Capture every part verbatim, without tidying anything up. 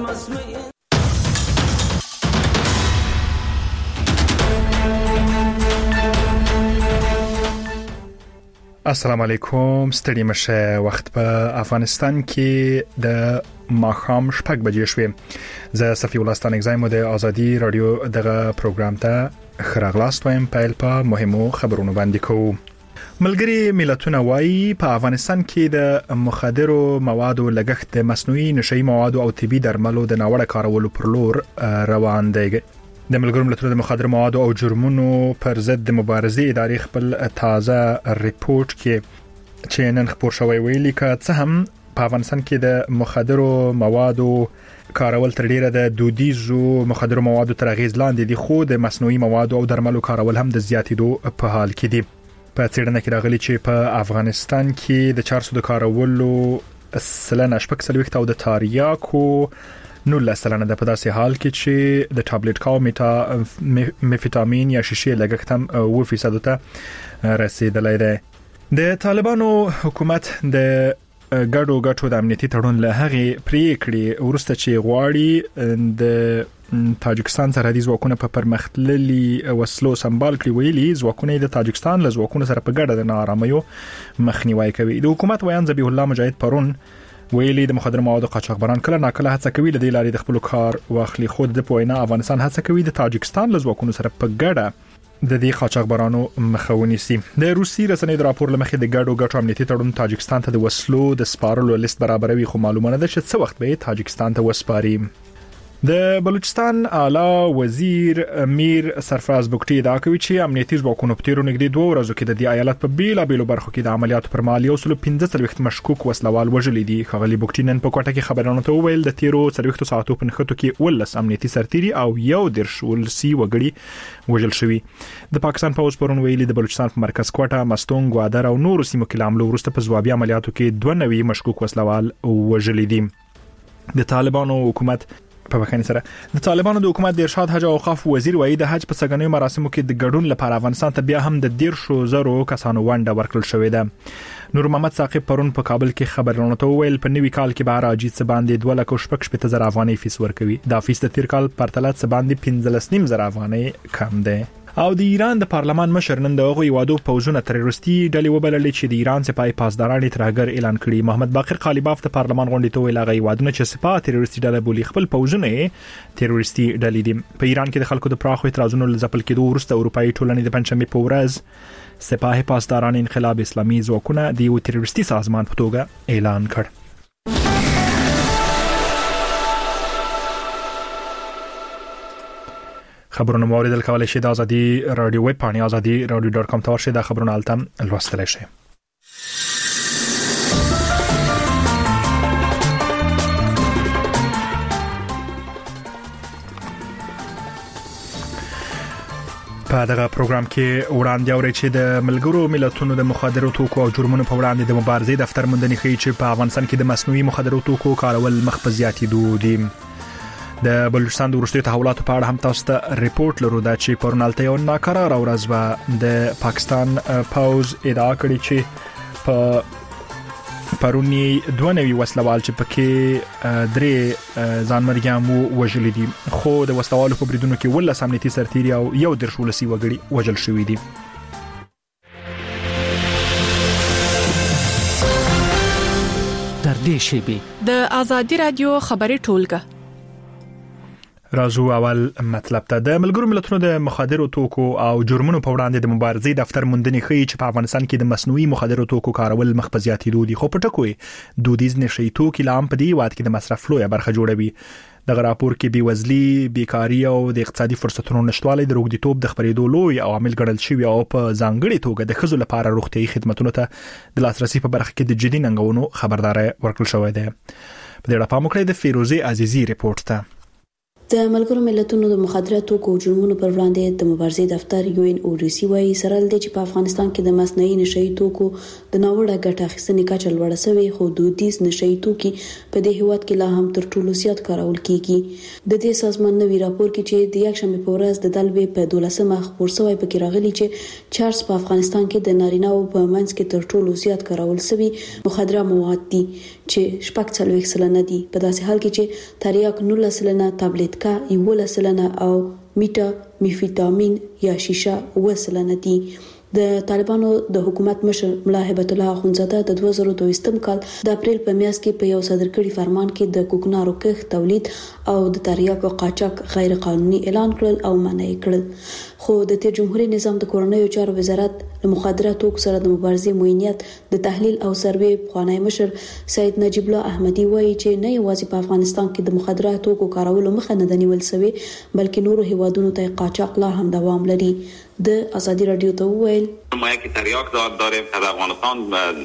السلام علیکم. ستړي مشه. وخت په افغانستان کې د ماښام شپږ بجې شوې. زه صفی الله ستان اگزایم د ازادي رادیو دغه پروګرام ته خراغلاست وایم. پیل په مهمو خبرونو باندې کوو. ملګری ملتونه وایي په افغانستان کې د مخدرو موادو لګښت د مصنوعي نشئی موادو او طبي درملو د ناوړه کارولو پر لور روان دی. د ملګرو ملتونو د مخدر موادو او جرمونو پر ضد د مبارزې ادارې خپل تازه ریپورت کې چې نن خبر شوی ویلي که څه هم په افغانستان کې د مخدرو موادو کارول تر ډیره د دودیزو مخدرو موادو تر اغیز لاندې دي، خو د مصنوعي موادو او درملو کارول هم د زیاتېدو په حال کې دي. په څېړنه کې راغلي چې په افغانستان کې د چارسو د کارولو سلنه شپږ څلوېښت او د تاریاکو نولس سلنه ده، په داسې حال کې چې د ټابلیټ کا او میتا میفیټامین یا شیشې لګښت هم اوه فیصد ته رسیدلی دی. د طالبانو حکومت د ګډو ګټو د امنیتي تړون له هغې پریکړې وروسته چې غواړي د تاجکستان سرحدي ځواکونه په پرمختللي وسلو سمبال کړي، ویلي ځواکونه د تاجکستان له ځواکونو سره په ګډه د نااراميو مخنیوي کوي. د حکومت ویان ذبیح الله مجاهد پرون ویلي د مخدر موادو قاچاقبران کله ناکله هڅه کوي د دې لارې د خپل کار واخلي، خو د پوینا افغانستان هڅه کوي د تاجکستان له ځواکونو سره په ګډه د دې قاچاقبرانو مخه ونیسي. د روسي رسنۍ د راپور لمخې د ګډو ګټو امنیتي تړون تاجکستان ته د وسلو د سپارلو لیست برابروي، خو معلومه نه ده چې څه وخت به تاجکستان ته وسپاري. د بلوچستان اعلی وزیر امیر سرفراز بوکټي ادعا کوي چې امنیتي ځواکونو په تیرو نږدې دوه ورځو کې د دې ایالت په بیلا بیلو برخو کې د عملیاتو پر مهال یو سل پنځه څلوېښت مشکوک وسلوال وژلي دي. ښاغلي بوکټي نن په کوټه کې خبرانو ته وویل د تیرو څلوېښتو ساعتو په نښتو کې ولس امنیتي سرتیري او یو دېرش ولسي وګړي وژل شوي. د پاکستان پوځ پرون ویلي د بلوچستان په مرکز کوټه، مستونګ، ګوادر او نورو سیمو کې له حملو وروسته په ځوابي عملیاتو کې دوه نوي مشکوک وسلوال وژلي دي. د طالبانو حکومت په بخښنې سره د طالبانو د حکومت د ارشاد حج او اوقاف وزیر وایي د حج په څنګهنیو مراسمو کې د ګډون لپاره افغانستان ته بیا هم د دیرشو زرو کسانو ونډه ورکړل شوې ده. نور محمد ثاقب پرون په کابل کې خبرونه ته وویل په نوي کال کې به راځي څه باندې دوه لک شپږ شپېته زره افغانۍ فیس ورکوي. دا فیس د تیر کال پرتله څه باندې پنځلس نیم زره افغانۍ کم ده. او د ایران د پارلمان مشر نن دغه یوادو پوزونه تروریستي ډلې وبللې چې د ایران سپاه پاسداران ترهګر اعلان کړي. محمد باقر قالیباف د پارلمان غونډې ته ویل هغه یوادونه چې سپاه تروریستي ډله بولي خپل پوزونه تروریستي ډلې دي. په ایران کې د خلکو د پراخو اعتراضونو لزپل کېدو وروسته اروپאי ټولنې د پنځمې په ورځ سپاه پاسداران انقلاب اسلامي ځواکونه د یو تروریستي سازمان په توګه اعلان کړ. خبرونه موریدل کولای شي د ازادي رادیو ویب پاڼې ازادي رادیو ډاټ کام ته ورشئ. د خبرونه التم لوستلی شئ. په دغه پروګرام کې وړاندې اورئ چې د ملګرو ملتونو د مخدرو توکو او جرمونو په وړاندې د مبارزې دفتر موندنې ښیي چې په افغانستان کې د مصنوعي مخدرو توکو کارول مخ په زیاتېدو دي. د بلوچستان د وروستیو تحولاتو په اړه هم تاسو ته ریپورت لرو دا چې پرونالته یو ناکراره ورځ به د پاکستان پوز ادعا کړې چې په پرونی دوه نوي وسلوال چې پکې درې ځانمرګیان وژلي دي، خو د وسلوالو په بریدونو کې ولس امنیتي سرتیري او یو دېرش ولسي وګړي وژل شوي دي. تر دې شیبې د ازادي رادیو خبري ټولګه رازو اول مطلب ته د ملګرو ملتونو د مخدرو توکو او جرمونو په وړاندې د مبارزې دفتر موندنې ښیي چې په افغانستان کې د مصنوعي مخدرو توکو کارول مخ په زیاتېدو دي، خو په ټکو دودیز نشئی توکي لا هم په دې هېواد کې د مصرف لویه برخه جوړوي. دغه راپور کې بېوزلي، بیکاري او د اقتصادي فرصتونو نشتوالی د روږديتوب د خپرېدو لوی عوامل ګڼل شوي او په ځانګړې توګه د ښځو لپاره روغتیايي خدماتو ته د لاسرسي په برخه کې د جدي ننګونو خبرداری ورکړل شوی دی. په دې اړه پام وکړئ د فیروزه عزیزي ریپورت ته. د ملګرو ملتونو د مخدراتو توکو او جرمونو پر وړاندې د مبارزې دفتر یو ان او ریسی وايي سره د چې په افغانستان کې د مصنوعي نشئی توکو د ناوړه ګټه اخیستنې کچه لوړه شوې، خو دودیز نشئی توکي په دې هیواد کې لا هم تر ټولو زیات کارول کیږي. د دې سازمان نوی راپور کې چې د یکشنبه په ورځ د دلوي په دولسمه خبر شوی پکې راغلي چې چارس په افغانستان کې د نارینه او په منځ کې تر ټولو زیات کارول شوی مخدره مواد دي. چې شپږ څلوېښت سلنه دي، په داسې حال کې چې تریاک نولس سلنه، تابلیټکا یولس سلنه او میټا میفیټامین یا شیشه اووه سلنه دي. د طالبانو د حکومت مشر ملا هیبت الله اخونزاده د دوه زره دوه کال د اپریل په میاشت کې په یو صادر کړي فرمان کې د کوکنارو کښت، تولید او د تریاکو قاچاق غیر قانوني اعلان کړل او منع کړل. خو د تیر جمهوریت نظام د کورنیو چارو وزارت له مخدره توکو سره د مبارزې موینیت د تحلیل او سروې پخوانی مشر سید نجیب الله احمدي وایي چې نه یوازې په افغانستان کې د مخدره توکو کارولو مخه نه د نیول شوی، بلکې نورو هیوادونو ته قاچاق لا هم دوام لري. د آزادی رادیو ته وویل ما یک تریاک داریم که در افغانستان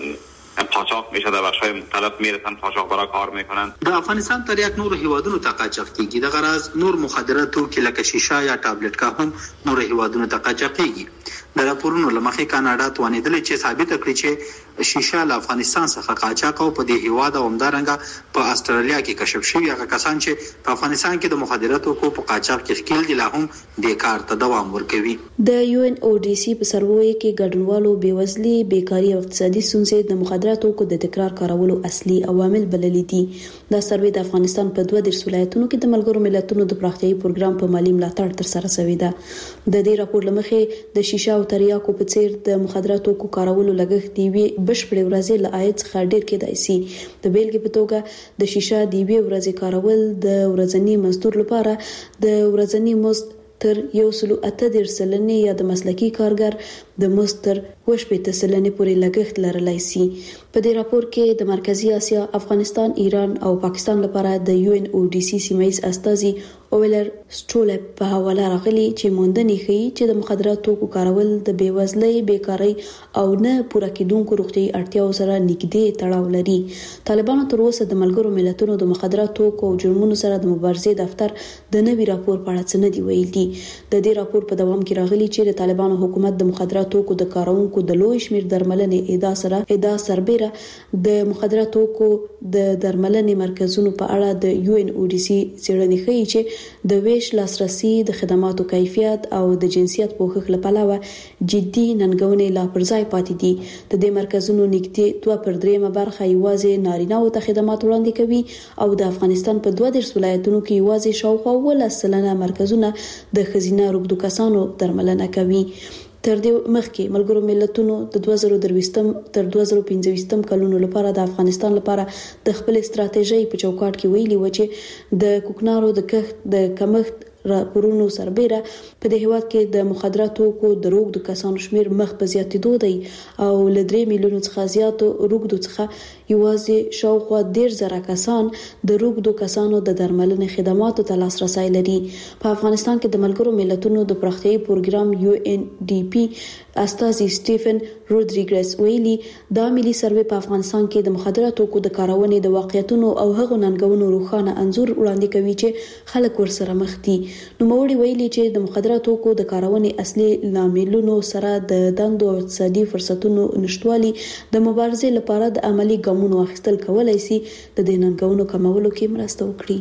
قاچاق میشه، در بخش‌های مختلف میرسن قاچاقبرا کار میکنن. د افغانستان تریاک نور هیوادونو ته قاچاق کیږي، د غرض نور مخدره توکي لکه شیشه یا ټابلیټکا هم نور هیوادونو ته قاچاق کیږي. د راپورونو لمخې کاناډا توانیدل چې ثابت کړي چې شیشه له افغانستان څخه قاچاق او په دې هیواد او همدارنګه په استرالیا کې کشف شوی هغه کسان چې په افغانستان کې د مخدره توکو په قاچاق کې ښکیل دي لا هم د کار ته دوام ورکوي. د یو ان او ډي سي په سروې کې ګډونوالو بیوزلي، بیکاری او اقتصادي ستونزې د مخدره توکو د تکرار کارولو اصلي عوامل بللي دي. دا سروې د افغانستان په دوه دیرش ولایتونو کې د ملګرو ملتونو د پراختیايي پروګرام په مالی ملاتړ تر سره شوی ده. د دې راپور لمخې د شیشه او تریاکو په څیر د مخدره توکو کارولو لګښت دی وی بشپړ ورځې له عاید څخه ډیر کېدای شي. د بیلګې په توګه د شیشه دی وی ورځې کارول د ورځنی مزدور لپاره د ورځنی مزد تر یو سلو اته دېرش سلنې یا د مسلکي کارګر د مزد تر اووه شپېته سلنې پورې لګښت لرلی شي. په دې راپور کې د مرکزی اسیا، افغانستان، ایران او پاکستان لپاره د یو ان او ډي سي سیمایي استازي اویلر سټولپ په حواله راغلي چې موندنې ښيي چې د مخدره توکو کارول د بیوزلۍ، بیکاری او نه پوره کېدونکو روغتیايي اړتیاو سره نږدې تړاو لري. طالبانو تر اوسه د ملګرو ملتونو د مخدره توکو او جرمونو سره د مبارزې دفتر د نوي راپور په اړه څه نه دی ویلي. د دې راپور په دوام کې راغلي چې د طالبانو حکومت د مخدره توکو د کارونکو د لوی شمیر درملنې ادعا سره ادعا سربېره د مخدره توکو د درملنې مرکزونو په اړه د یو ان او ډي سي څېړنې ښيي چې د ویش لاسرسي، د خدماتو کیفیت او د جنسیت پوښښ لپاره جدي ننګونې لا پر ځای پاتې دي. د دې مرکزونو نږدې دوه پر دریمه برخه یوازې نارینه‌و ته خدمات وړاندې کوي او د افغانستان په دوه دیرش ولایتونو کې یوازې شاوخوا اوولس سلنه مرکزونه د ښځینه روږدو کسانو درملنه کوي. تر دې مخکې ملګرو ملتونو د دوه زره درویشتم تر دوه زره پنځويشتم کلونو لپاره د افغانستان لپاره د خپل استراتیژۍ په چوکاټ کې ویلي و چې د کوکنارو د کښت د کمښت راپورونو سربېره په دې هیواد کې د مخدره توکو د روږدو کسانو شمیر مخ په زیاتېدو دی او له درې میلیونو څخه زیاتو روږدو څخه یوازې شاوخوا دېرش زره کسان د روږدو کسانو د درملنې خدماتو ته لاسرسی لري. په افغانستان کې د ملګرو ملتونو د پراختیايي پروګرام یو ان ډي پی استازي سټیفن رودریګز ویلي دا ملي سروې په افغانستان کې د مخدره توکو د کارونې د واقعیتونو او هغو ننګونو روښانه انځور وړاندې کوي چې خلک ورسره مخ دي. نوموړي ویلي چې د مخدره توکو د کارونې اصلي لاملونو سره د دندو او اقتصادي فرصتونو نشټوالي د مبارزې لپاره د عملی ګامونو اخیستل کولای شي د دې ننګونو کمولو کې مرسته وکړي.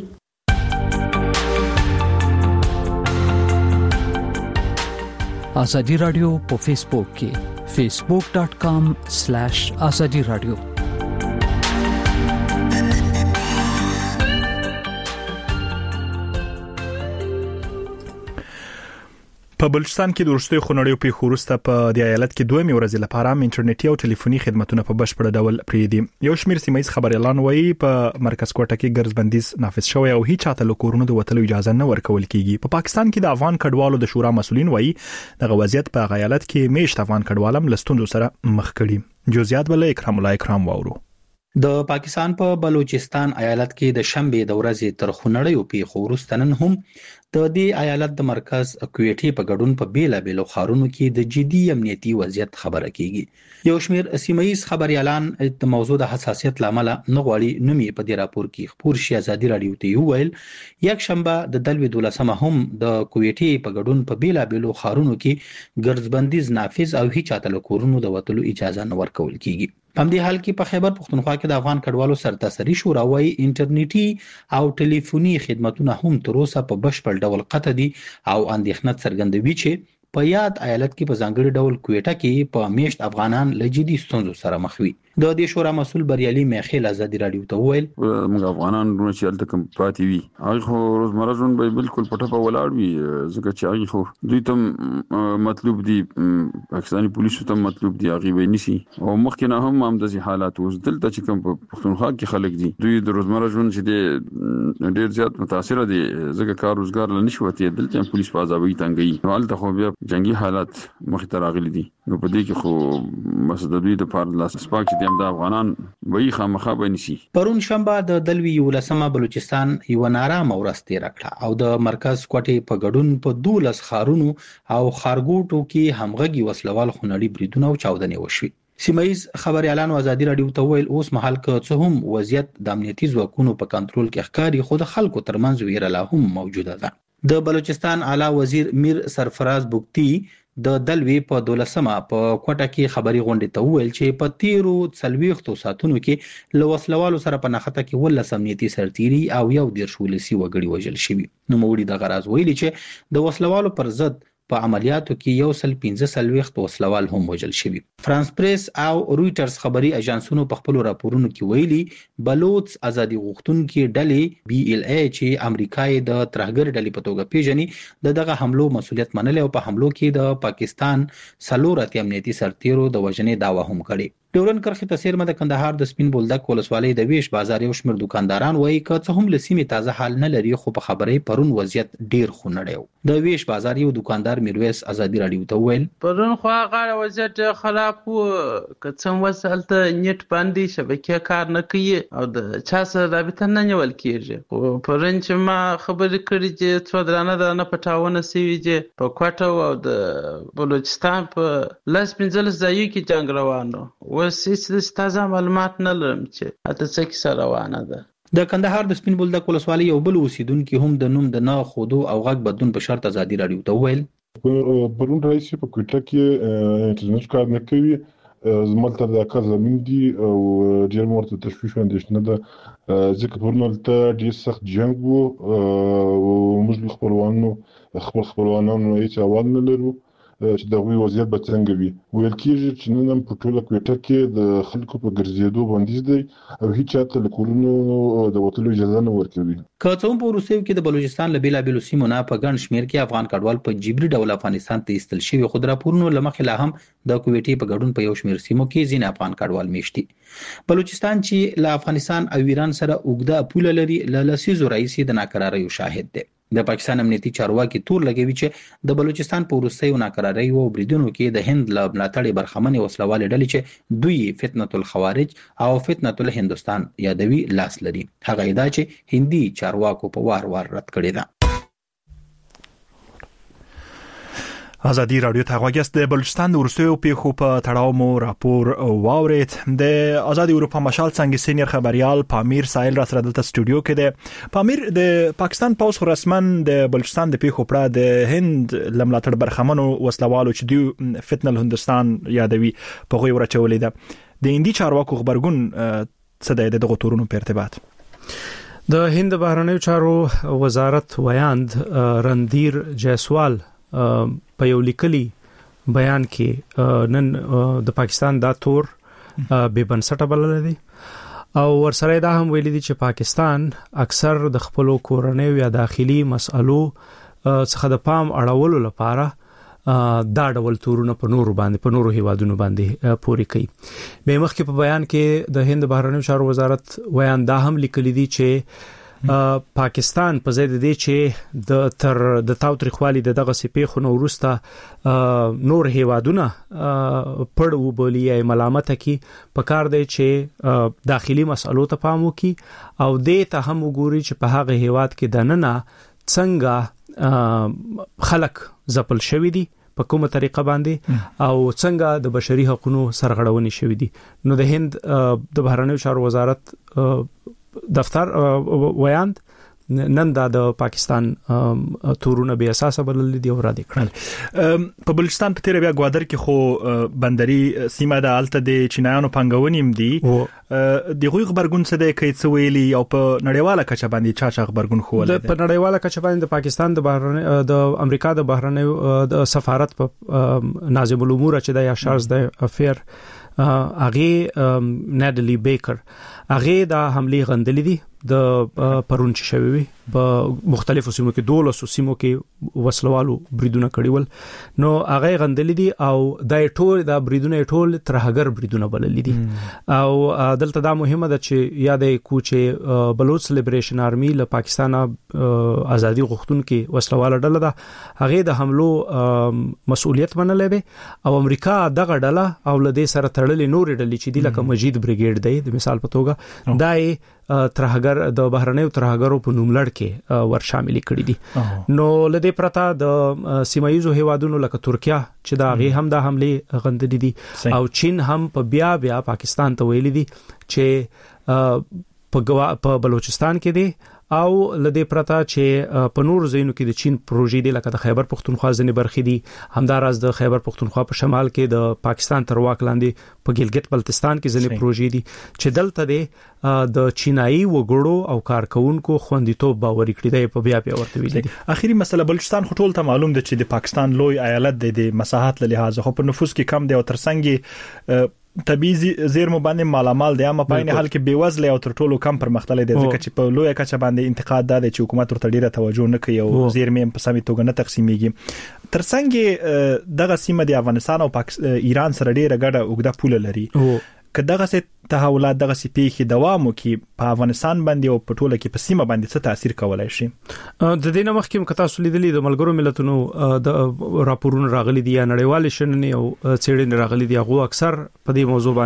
آزادی رادیو په فیسبوک کې فیسبوک ډاٹ کام سلیش آزادی رادیو. په بلوچستان کې د وروستي خونړیو پیښو وروسته په د ایالت کې دوه میورزي لپاره انټرنیټي او ټلیفوني خدماتونه په بشپړ ډول پرې دي. یو شمېر سیمایي خبر اعلان وایي په مرکز کوټه کې ګرځبندیز نافذ شوی او هیڅ چاته له کورونو د وتلو اجازه نه ورکول کیږي. په پا پاکستان کې د افغان کډوالو د شورا مسولین وایي د غوازیت په ایالت کې میشت افغان کډوالم لستوندو سره مخ کړي. جزئیات بل اکرام الله اکرام واورو. د پاکستان په بلوچستان ایالت کې د شنبه د ورځې تر خونړیو پیښو وروسته نن هم د دې ایالت د مرکز کویټي په ګډون په بیلا بیلو خارونو کې د جدي امنیتي وضعیت خبره کیږي. یو شمېر سیمایي خبري اعلان د موضوع د حساسیت لامل نه غواړي نومي په دې راپور کې خبر شي. آزادي رادیو ته ویل یک شنبه د دلوي دولسمه هم د کویټي په ګډون په بیلا بیلو خارونو کې ګرځبندیز نافذ او هیڅ چاته له کورونو د وتلو اجازه نه ورکول کیږي. په دې حال کې په خیبر پښتونخوا کې د افغان کډوالو سرتاسري شورا وايي انټرنیټي او ټلیفوني خدماتونه هم تر اوسه په بشپړ ډول قطع دي او اندېښنه څرګندوي چې په یاد ایالت کې په ځانګړي ډول کویټه کې په میشت افغانان له جدي ستونزو سره مخ وي. د دې شورا مسول بریالي میخیل ازادي رادیو ته وویل موږ افغانان ورونه چې الته کوم پاتې وي هغه خو روزمره ژوند به بالکل پټه په ولاړ وي ځکه چې هغه خو دوی ته مطلوب دي پاکستاني پولیسو ته مطلوب دي هغه ویني سي او مخکې نه هم هم د حالات اوس دلته چې کوم پښتونخوا کې خلک دي دوی د روزمره ژوند چې ډېر زیات متاثر دي ځکه کار روزګار لنی شو ته دلته پولیس په ازاوي تنګي نو الته خو بیا جنگي حالات مخ ته راغلي دي نو په دې کې خو مسد دوی د پاره لاس سپاک چې د افغانان وایي خامخا بنسي. پرون شنبه د دلوي ولسمه بلوچستان یو نارامه ورځ تیر کړه او د مرکز کوټې په ګډون په دولس خارونو او خارګوټو کې همغږي وسلوال خونړي بریدونه او چاودنې وشوي. سیمایز خبري اعلان ازادي رادیو ته ویل اوس مهال که څه هم وضعیت د امنیتي ځواکونو په کنټرول کې ښکاري خو د خلکو ترمنځ ویره لا هم موجوده ده. د بلوچستان اعلی وزیر میر سرفراز بوکتی د دلوي په دولسمه په کوټه کې خبري غونډه ته ویل چې په تیرو څلويختو ساتونو کې لوسلوالو سره په نخته کې ول سمنيتي سرتيري او یو ډیر شولسي وګړي وژل شوی. نو موړي د غراز ویلي چې د وسلوالو پر ضد په عملیاتو کې یو سل پنځه سلويخت وسلوال هم وژل شوی. فرانس پریس او رويټرز خبري اژانسونو په خپل راپورونو کې ویلي بلوچ ازادي غوښتونکو ډلې بي ال اي چې امریکای د ترهګر ډلې په توګه پیژني د دغه حملو مسولیت منل او په حملو کې د پاکستان سلورت امنیتي سرتیرو د وژنې داوا هم کړې. ډورن کرخي تاثیر مده کندهار د سپین بولدک ولسوالۍ د ویش بازار یو شمېر دکانداران وایي که څه هم لسیمه تازه حال نه لري خو په خبرې پرون وضعیت ډیر خونړیو. د ویش بازار یو دکاندار میرویس ازادي رادیو ته ویل پرون خو هغه وضعیت خلاف وو که څم وسالته نیټ باندې شبکې کار نه کوي او د چا سره رابطه نه نیول کیږي. خو پرون چې ما خبرې کړې چې څو درانه درانه پټاونه سوي چې په کوټه او د بلوچستان په لاس پنځلس ځایو کې جنگ روانو اوس هیڅ تازه معلومات نه لرم چې اته څه کیسه روانه ده. د کندهار د سپین بولدک ولسوالۍ یو بل اوسیدونکو هم د نوم د نه خودو او غږ بدون په شرط ازادي رادیو ته ویل پرون رئیس په کوټه کې انټرنیټ کار نه کوي زملته د کار زمين دي او ډیر مرته تشویش اندېښنه ده ځکه پرون ته ډیر سخت جنگ وو او موږ خپلوانو خپل خپلوانانو هیڅ اول نه لرو چې د وی وضعیت به څنګه وي. ویل کېږي چې نن په ټوله کوټه کې د خلکو په ګرځېدو بندیز دی او هیڅ چاته له کورونو د وټلو اجازه نه ورکوي. که څه هم په روسیې کې د بلوچستان له بیلابېلو سیمو نه په ګڼ شمېر کې افغان کډوال په جبري ډول افغانستان ته ایستل شوي خو د راپورونو له مخې لا هم د کویټې په ګډون په یو شمېر سیمو کې ځینې افغان کډوال میشتي. بلوچستان چې له افغانستان او ایران سره اوږده پوله لري له لسیزو راهیسې د ناکراریو شاهد دی. د پاکستان امنیتي چارواکي تور لګوي چې د بلوچستان په وروستیو ناکراریو او بریدونو کې د هند له ملاتړ برخمنې وسلوالې ډلې چې دوی فتنة الخوارج او فتنة الهندوستان یادوي لاس لري. هغه ادعا چې هندي چارواکو په وار وار رد کړې ده. ازادي رادیو ته غوږیاست. د بلوچستان د ورستیو پیښو په تړاو مو راپور واورید. د ازادي اروپا مشال څنګه سینیر خبريال پامیر سایل را سره دلته سټوډیو کې دی. پامیر د پاکستان پوس رسمن د بلوچستان د پیښو پر د هند لملاتړ برخمنو وسلوالو چې دوی فتنه الهندوستان یادوي په غوي ورچولې ده. د هندي چارواکو خبرګون څه دی دغه تورونو په ارتباط؟ د هند بهرنیو چارو وزارت ویاند رندیر جیسوال په یو لیکلي بیان کې نن د پاکستان دا تور به بنسټه بلل دي او ورسره دا هم ویلي دي چې پاکستان اکثر د خپل کورنۍ یا داخلي مسألو څخه د پام اړولو لپاره دا ډول تورونه په نورو باندې په نورو هیوادونو باندې پوري کوي. به مخکې په بیان کې د هند بهرنیو چارو وزارت ویان دا هم لیکلي دي چې پاکستان په ځای د دې چې د تر د تاوتریخوالي د دغه سپېخو نو ورسته نور هیوادونه پړ وبولي یا ملامت کی په کار دی چې داخلي مسألو ته پام وکي او دې ته هم وګوري چې په هغه هیواد کې د نننه څنګه خلک ځپل شوی دي په کومه طریقه باندې او څنګه د بشري حقوقو سرغړونې شوې دي. نو د هند د بهرنیو چارو وزارت دفتر ویاند نن دا د پاکستان تورونه به اساسه بلل دي او را دي کړل. په بلوچستان په تیر بیا ګوادر کې خو بندري سیمه د الته د چینایانو پنګونیم دي د غوي خبرګون څه دی کې څه ویلي او په نړیواله کچه باندې چا چا خبرګون خو ولې په نړیواله کچه باندې د پاکستان د بهرنی د امریکا د بهرنی د سفارت په ناظم الامور چې د یا شارز د افیر هغه نادلی بیکر هغه د حمله غندلې دي د پرون چې شوی وي په مختلفو سیمو کې دولسو سیمو کې وسلوالو بریدونه کړیول نو هغه غندلې دي او د ټول د بریدونه ټول ترهګر بریدونه بللې دي او دلته دا مهمه ده چې یادې کو چې بلوچ لیبریشن آرمي له پاکستان ازادي غوښتونکو وسلواله ډله ده هغه د حملو مسؤلیت منلې ده او امریکا دغه ډله او له دې سره تړلې نورې ډلې چې د لکه مجید بریګیډ دی د مثال په توګه دای ترهګر د بهرنیو ترهګرو په نوم لړ کې ور شامل کړي دي نو لدې پرتا د سیمایزو هیوادونو لکه ترکیه چې دا غي هم د حمله غندلې دي او چین هم په بیا بیا پاکستان ته ویلي دي چې په بلوچستان کې دي او لدې پرتا چې په نور ځایونو کې د چین پروژې دی لکه د خیبر پختونخوا ځنې برخې دي همداراز د خیبر پختونخوا په شمال کې د پاکستان تر واک لاندې په ګلګت بلتستان کې ځنې پروژې دي چې دلته دی د چینایي وګړو او کارکونکو خوندیتوب باور کړی دی په بیا بیا ورته ویل دي. اخیری مسله بلوچستان خو ټول ته معلوم دی چې د پاکستان لوی ایالت دی د مساحت له لحاظ خو په نفوس کې کم دی او ترڅنګ طبيعي زیرمو باندې مالامال دی اما په عین حال کې بیوزله او تر ټولو کم پرمختللی دی ځکه چې په لوی کچه باندې انتقاد ده چې حکومت ورته ډیره توجه نه کوي او زیرمې په سمې توګه نه تقسیمېږي ترڅنګ دغه سیمه د افغانستان او ایران سره ډیره ګډه اوږده پوله لري که دغه څه تحولات دغه سي پیخي دوام وکي په افغانستان باندې او په ټوله کې په سیمه باندې څه تاثیر کولای شي. د دې نمخ کې کتا سولیدلې د ملګرو ملتونو د راپورونو راغلي دي یا نړیوال شننې او څېړنې راغلي دي هغه اکثر په دې موضوع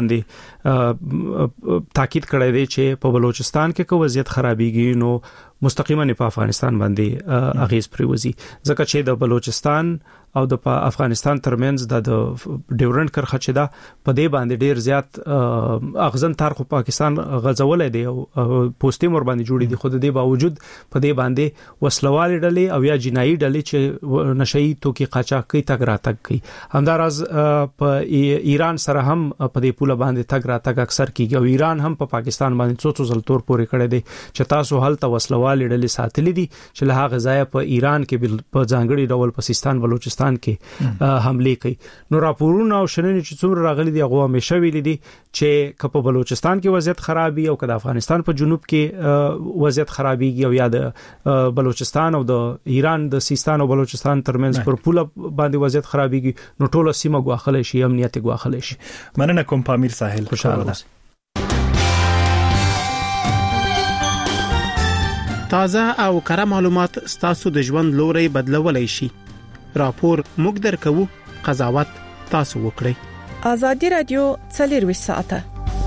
باندې تاکید کړی دی چې په بلوچستان کې کو وضعیت خرابېږي نو مستقیما په افغانستان باندې اغیز پریوزي ځکه چې د بلوچستان او د افغانستان ترمنځ د ډیورنډ کرخه چې دا په دې باندې ډیر زیات اغزن تار خو پاکستان غزولې دی او پوسټي مور باندې جوړې دي خو د دې باوجود په دې باندې وسلوال ډلې او یا جنایي ډلې چې نشئی توکي قاچاقي تګ راتګ کوي همداراز په ایران سره هم په دې پوله باندې تګ راتګ اکثر کیږي او ایران هم په پاکستان باندې څو څو ځل تور پورې کړی دی چې تاسو هلته وسلوال ډلې ساتلې دي چې له هغه ځای په ایران کې په ځانګړي ډول په سیستان بلوچستان کې حمله کوي نو راپورونه او شننې چې څومره راغلي دي هغه همیشه ویلي دي چې کله بلوچستان کې وضعیت خرابي او کله افغانستان په جنوب کې وضعیت خرابيږي او یا د بلوچستان او د ایران د سیستان او بلوچستان ترمنځ پر پوله باندې وضعیت خرابيږي نو ټوله سیمه غواخل شي امنیت غواخل شي. مننه کوم پامیر ساحل خوشاله تازه او کره معلومات ستاسو د ژوند لوري بدلولای شي. راپور موږ درکو قضاوت تاسو وکړئ. ازادي رادیو څلور ساعته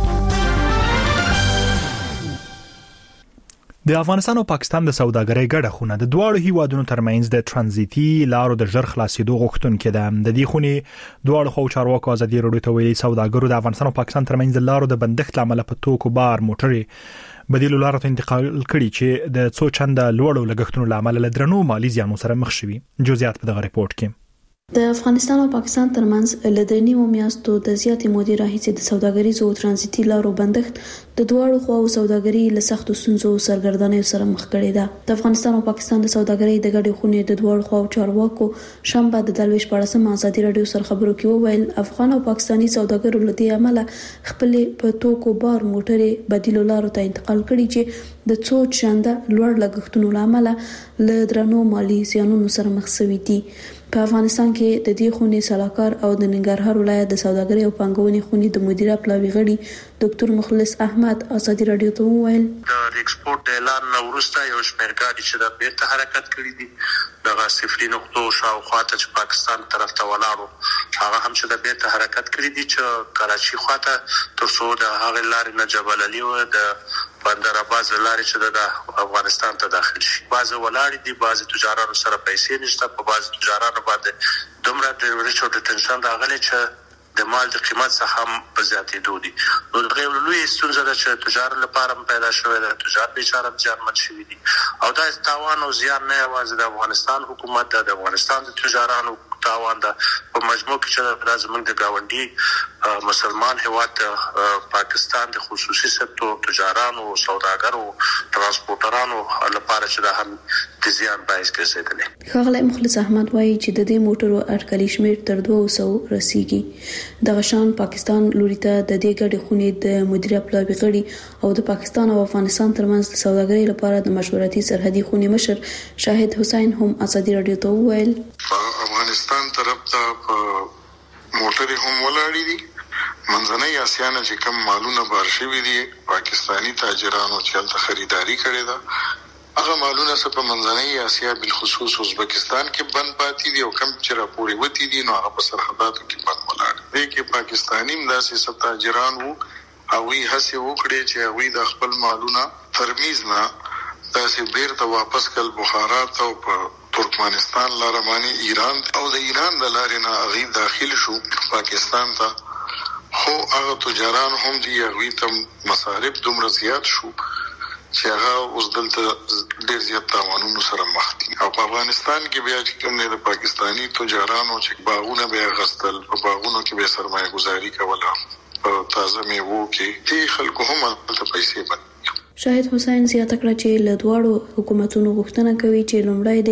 د افغانستان او پاکستان د سوداګرۍ ګډه خونه د دواړو هیوادونو ترمنځ د ترانزیتي لارو د ژر خلاصېدو غوښتونکې ده. د دې خونې دواړو خو چارواکو ازادي رادیو ته ویلي سوداګرو د افغانستان او پاکستان ترمنځ د لارو د بندښت لامل په توکو بار موټرې بدیل لارو ته انتقال کړي چې د څو چنده لوړو لګښتونو لامل له درنو مالی زیانونو سره مخ شوي. جزئیات په دغه ریپورت کې د افغانستان او پاکستان ترمنځ لدرنیمو میاشتو د زیاتې مودې راهیسې د سوداګریزو او ترانزیتي لارو بندښت د دواړو خواو سوداګري له سختو ستونزو سرګردانۍ سره مخ کړې ده. د افغانستان او پاکستان د سوداګرۍ د ګډې خونې د دواړو خواو چارواکو شنبه د دلويش پړسم ازادي رادیو سره خبرو کې وویل افغان او پاکستاني سوداګرو له دې عمله خپل په توکو بار موټرې بدیل لارو ته انتقال کړي چې د څو چنده لوړ لګښتونو لامل له درنو مالی زیانونو سره مخ شوي دي. په افغانستان کې د دې خونې صلاحکار او د ننګرهار ولایت د سوداګرۍ او پانګونې خونې د مدیره پلاوی غړي ډاکټر مخلص احمد ازادي رادیو ته وویل د ایکسپورت اعلان نورسته یو شمېر ګاډي چې د بیرته حرکت کړي دي دغه صفري نقطو شاوخوا ته چې پاکستان طرف ته ولاړو هغه هم چې د بیرته حرکت کړي دي چې کراچي خواته تر څو د هغه لارې نه جبل علي او د بندر عباس لارې چې د افغانستان ته داخل شي بعض ولاړې دي بعض تجارانو سره پیسې نشته په بعض تجارانو باندې دومره د ریچو د ټنشن راغلي چې د مال د قیمت څخه هم په زیاتېدو دي. نو غیر لوی ستونزه ده چې تجار لپاره پیدا شوې ده تجار بیچاره ځانمن شوي دي او دا تاوان او زیان نه یوازې د افغانستان حکومت د افغانستان د تجارانو تاوان ده په مجموع کې چې د زمونږ د گاونډي مسلمان هیواد پاکستان د خصوصي سکتور تجارانو او سوداګرو ترانسپورټرانو لپاره چې دا هم د زیان باعث ګرځیدلی. ښاغلی مخلص احمد وایي چې د دې موټرو اټکلي شمیر تر دوه سوه رسیږي. دغه شان پاکستان لوري ته د دې ګډې خونې د مدیریت پلاوي غړي او د پاکستان او افغانستان ترمنځ د سوداګرۍ لپاره د مشورتي سرحدي خونې مشر شاهد حسین هم ازادي رادیو ته وویل افغانستان طرف ته موټرې هم ولاړې دي. منځنۍ اسیا نه چې کوم مالونه بار شوي دي پاکستانی تاجرانو چې هلته خریداري کړې ده هغه مالونه څه په منځنۍ اسیا بالخصوص ازبکستان کې بند پاتې دي او کم چې راپورې وتی دي نو هغه په سرحداتو کې بند ولاړ دي. کې پاکستانی مداسې څه تاجران وو هغوی هڅې وکړې چې هغوی د خپل مالونه ترمیز نه داسې بیرته واپس کړل بخارات او په ترکمنستان لاره باندې ایران او د ایران د لارې نه هغوی داخل شو پاکستان ته. خو هغه تجاران هم دي هغوی ته مصارف دومره زیات شو چې هغه اوس دلته ډېر زیات تاوانونو سره مخ دي. او په افغانستان کې بیا چې کوم د پاکستانی تجارانو چې باغونه به اخیستل په باغونو کې به سرمایه گذاري کوله په تازه میوو کې دې خلکو هم هلته پیسې بند. شاهد حسین زیاته کړه چې له دواړو حکومتونو غوښتنه کوي چې لومړی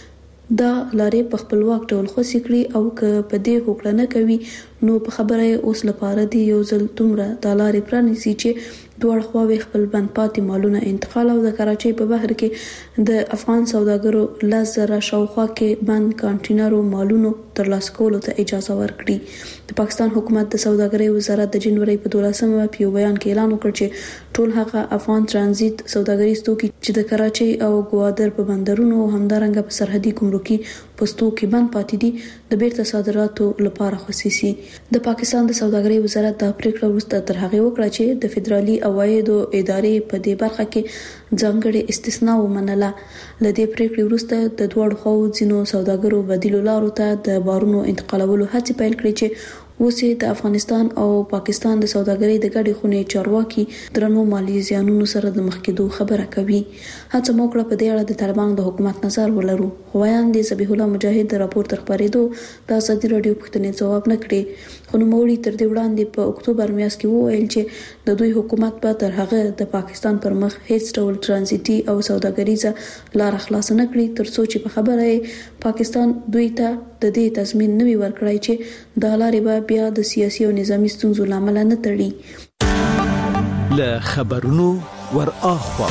د دا لارې په خپلواک ډول خوسي کړي او که په دې هوکړه نه کوي نو په خبره اوس لپاره دی یو ځل دومره د لارې پرانیسي چې دواړه خواوې خپل بند پاتې مالونه انتقال او د کراچۍ په بهر کې د افغان سوداګرو لس زره شاوخوا کې بند کانټینرو مالونو ترلاسه کولو ته اجازه ورکړي. د پاکستان حکومت د سوداګرۍ وزارت د جنوري په دولسمه په یو بیان کې اعلان وکړ چې ټول هغه افغان ترانزیت سوداګریز توکي چې د کراچۍ او ګوادر په بندرونو او همدارنګه په سرحدي ګمرکي پوسټو کې بند پاتې دي د بیرته صادراتو لپاره خصيصي. د پاکستان د سوداګرۍ وزارت د پریکړه وروسته تر هغه وکړه چې د فدرالي عوایدو ادارې په دې برخه کې ځانګړي استثناء ومنله. لدې پریکړې وروسته د دوړ خو ځینو سوداګرو بدیلو لارو ته د بارونو انتقالولو هڅې پیل کړې چې اوس د افغانستان او پاکستان د سوداګرۍ د ګډې خونې چارواکي درنو مالی زیانونو سره د مخ کېدو خبره کوي. هڅه موکړه په دې اړه د طالبانو د حکومت نظر ولرو. خوایان د ذبیح الله مجاهد د راپور تر خبرېدو د ازادي رادیو پښتنې ځواب نکړي. خو نو موري تر دې وړاندې په اکتوبر میاشت کې وویل چې د دوی حکومت به تر هغه د پاکستان پر مخ هیڅ ډول ترانزیتي او سوداګریزه لار خلاص نه کړي تر څو چې په خبره پاکستان دوی ته د دې تضمین نوي ورکړای چې د لارې به بیا د سیاسي او نظامی ستونزو لامل نه تړي. له خبرونو ور اخوا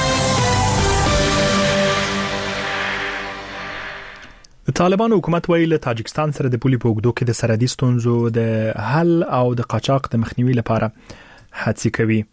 د طالبانو حکومت ویل له تاجکستان سره د پولي په اوږدو کې د سرحدي ستونزو د حل او د قاچاق د مخنیوي لپاره هڅې کوي.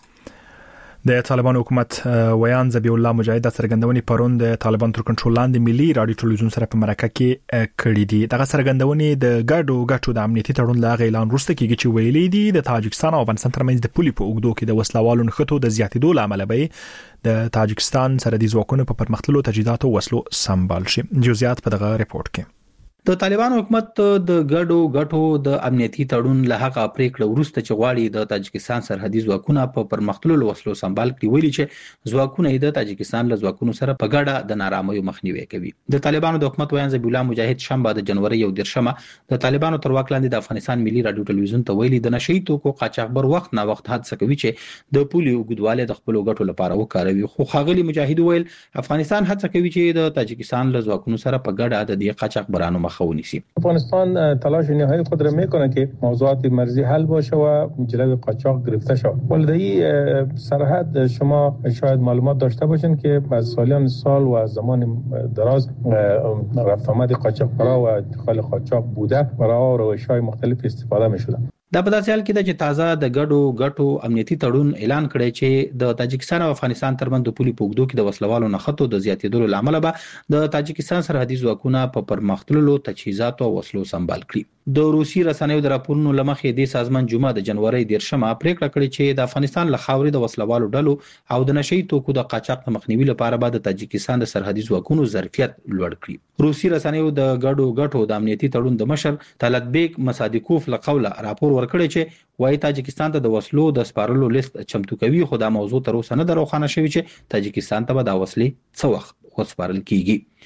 د طالبانو حکومت ویان ذبیح الله مجاهد د څرګندونې پرون د طالبان تر کنټرول لاندې ملي رادیو ټلویزیون سره په مرکه کې کړې دي. دغه څرګندونې د ګډو غټو د امنیتي تړون لا اعلان وروسته کېږي چې ویلي دي د تاجکستان او افغانستان ترمنځ د پولي په اوږدو کې د وسلوالو نښتو د زیاتېدو لامل به د تاجکستان سره د ځواکونو په پرمختللو تجهیزاتو وسلو سمبال شي. جزئیات په دغه ریپورت کې. د طالبانو حکومت د ګډو غټو د امنیتي تړون له هغه پریکړه وروسته چې غواړي د تاجکستان سرحدي ځواکونه په پرمختللو وسلو سمبال کړي ویلي چې ځواکونه د تاجکستان له ځواکونو سره په ګډه د نارامیو مخنیوي کوي. د طالبانو د حکومت ویان ذبیح الله مجاهد شنبه د جنوري یو دیرشمه د طالبانو تر واک لاندې د افغانستان ملي رادیو ټلویزیون ته ویلي د نشئی توکو قاچاقبر وخت نه وخت هڅه کوي چې د پولي وګدواله د خپل غټو لپاره وکاروي. خو خاغلی مجاهد ویل افغانستان هڅه کوي چې د تاجکستان له ځواکونو سره په ګډه د دې قاچاقبرانو مخه ونیسي. افغانستان تلاش نهایی خود را میکنه که موضوعات مرزی حل باشه و جلوی قاچاق گرفته شود. ولدی سرحد شما شاید معلومات داشته باشین که از سالیان سال و از زمان دراز رفت آمد قاچاقبرا و ادخال قاچاق بوده و راه و روش‌های مختلف استفاده می‌شده. دا په داسې حال کې چې تازه د ګډو غټو امنیتي تړون اعلان کړی چې د تاجکستان او افغانستان ترمنځ د پولي په اوږدو کې د وسلوالو نښتو د زیاتېدلو لامل به د تاجکستان سرحدي ځواکونه په پرمختللو تجهیزاتو او وسلو سمبال کړي. د روسي رسنیو د راپورونو لمخې د سازمان جمعه د جنوري دیرشمه پریکړه کړې چې د افغانستان له خاورې د وسلوالو ډلو او د نشئی توکو د قاچاق مخنیوي لپاره به د تاجکستان د سرحدي ځواکونو ظرفیت لوړ کړي. روسي رسنیو د ګډو غټو د امنیتي تړون د مشر طلعت بیگ مصادیکوف له قوله راپور ورکړی چې وايي تاجکستان ته د وسلو د سپارلو لیست چمتو کوي خو دا موضوع تر اوسه نه دروخانه شوی چې تاجکستان ته به د وسلې څو وخت وسپارل کیږي.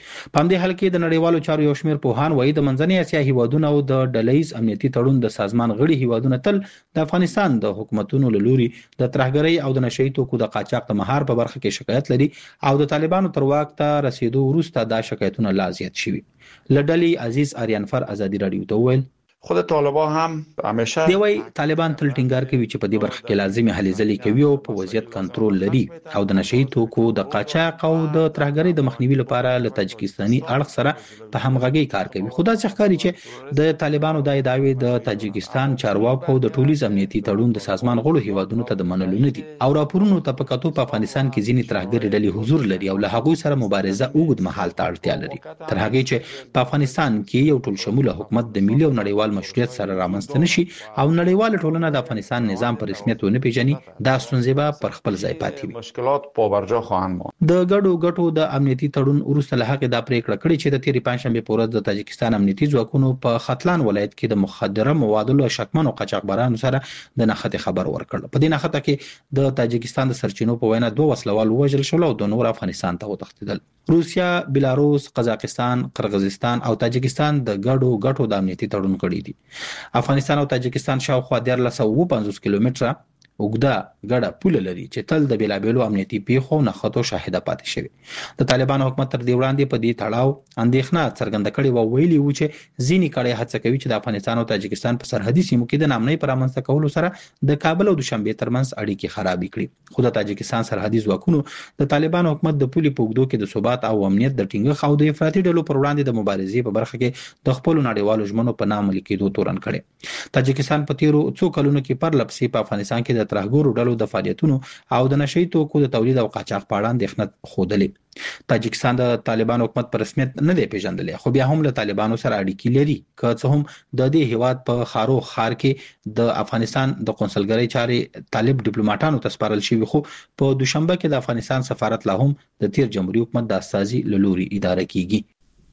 په همدې حال کې د نړیوالو چارو یو شمېر پوهان وایي د منځنۍ اسیا هیوادونه او د ډلهییز امنیتي تړون د سازمان غړي هیوادونه تل د افغانستان د حکومتونو له لوري د ترهګرۍ او د نشهیي توکو د قاچاق د مهار په برخه کې شکایت لري او د طالبانو تر واک ته رسیدو وروسته دا شکایتونه لا زیات شوي. له ډلې عزیز آریانفر ازادي رادیو ته وویل خود طالبان هم همیشه دی وای طالبان تل ټینګار کوي چې په دې برخه کې لازمي هلې ځلې کوي او په وضعیت کنټرول لري او د نشهیي توکو د قاچاق او د ترهګرۍ د مخنیوي لپاره له تاجکستاني اړخ سره په همغږۍ کار کوي. خو دا ښکاري چې د طالبانو د دعوی د تاجکستان چارواکو د ټولیز امنیتي تړون د سازمان غړو هیوادونو ته د منلو نه دي او راپورونو ته په کتو په افغانستان کې ځینې ترهګرۍ ډلې حضور لري او له هغوی سره مبارزه اوږد مهال ته اړتیا لري تر هغې چې په افغانستان کې یو ټول شموله حکومت د ملي او نړیوال مشروعیت سره منځته نشي او نړیواله ټولنه د افغانستان نظام په رسمیت ونه پیژني دا ستونزې به پر خپل ځای پاتې وي. مشکلات پابرجا خواهند ماند. د ګډو ګټو د امنیتي تړون وروسته له هغې دا پریکړه کړې چې د تېرې پنجشنبې په ورځ د تاجکستان امنیتي ځواکونو په ختلان ولایت کې د مخدره موادو له شکمنو قاچاقبرانو سره د نښتې خبر ورکړ. په دې نښته کې د تاجکستان د سرچینو په وینا دوه وسلوال ووژل شول او د نور افغانستان ته وتښتېدل. روسیا، بلاروس، قزاقستان، قرغیزستان او تاجکستان د ګډو ګټو د امنیتي تړون کړی دي. افغانستان او تاجکستان شاوخوا دیارلس سوه پنځوس کیلومتره اوږده ګډه پوله لري چې تل د بیلابیلو امنیتي پیښو او نښتو شاهده پاتې شوي. د طالبانو حکومت تر دې وړاندې په دې تړاو اندېښنه څرګنده کړې وه، ویلي وو چې ځینې کړۍ هڅه کوي چې د افغانستان او تاجکستان په سرحدي سیمو کې د ناامنۍ په رامنځته کولو سره د کابل او دوشنبې ترمنځ اړیکې خرابې کړي. خو د تاجکستان سرحدي ځواکونو د طالبانو حکومت د پولې په اوږدو کې د ثبات او امنیت د ټینګښت او د افراطي ډلو پر وړاندې د مبارزې په برخه کې د خپلو نړیوالو ژمنو په ناعملي کېدو تورن کړی. تاجکستان په تیرو څو کلونو کې پرله پسې په افغانستان کې د ترهګرو ډلو د فعالیتونو او د نشهیي توکو د تولید او قاچاق په اړه اندېښنه ښودلې. تاجکستان د طالبانو حکومت په رسمیت نه دی پیژندلی، خو بیا هم له طالبانو سره اړیکې لري. که څه هم د دې هیواد په خارو خار کې د افغانستان د قونسلګرۍ چارې طالب ډیپلوماټانو ته سپارل شوي، خو په دوشنبه کې د افغانستان سفارت لا هم د تیر جمهوریت حکومت د استازي له لوري اداره کیږي.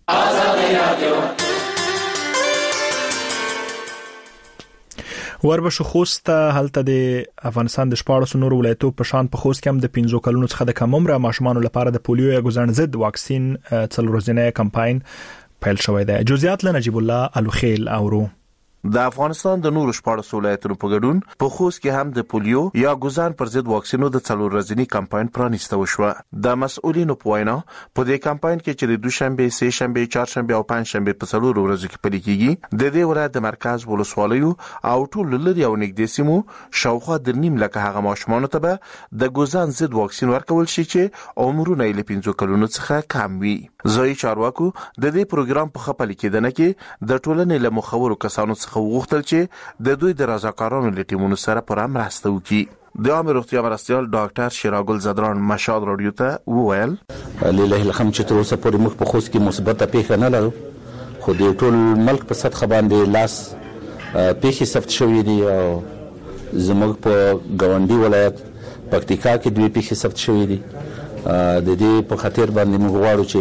وربشو خوست هلته د افغانستان د شپاړسو نورو ولایتو په شان په خوست کې هم د پنځو کلونو څخه د کم عمره ماشومانو لپاره د پولیو یا ګوزن ضد واکسین څلور ورځنی کمپاین پیل شوی دی. جزئیات له نجیب الله الوخیل اورو. د افغانستان د نورو شپاړسو ولایتونو په ګډون په خوست کې هم د پولیو یا ګوزان پر ضد واکسینو د څلور ورځنی کمپاین پرانیسته وشو. د مسؤلینو په وینا په دې کمپاین کې چې د دوشنبه، سه شنبه، چهارشنبه او پنځشنبه په څلور ورځو کې پلي کیږي، د دې ولایت د مرکز ولسوالیو او ټول لري او نږدې سیمو شاوخوا د نیم لکه هغه ماشومان ته به د ګوزان ضد واکسین ورکول شي چې عمرونه یې له پنځو کلونو څخه کم وي. ځای چارواکو د دې پروګرام په خپل کې کې د ټولنې له مخورو کسانو څخه وغوښتل چې د دوی د رضاکارانو له ټیمونو سره پر مرسته وکړي. د عامه روغتیا مرستیال ډاکټر شیراګل زدران مشال رادیو ته وویل لله الحمد چې تر اوسه پورې موږ په خوست کې مثبته پیښه نه لرو، خو د ټول ملک په سطح باندې لاس پیښې ثبت شوې دي او زموږ په ګاونډي ولایت پکتیکا کې دوی پیښې ثبت شوې دي. د دې په خاطر باندې موږ غواړو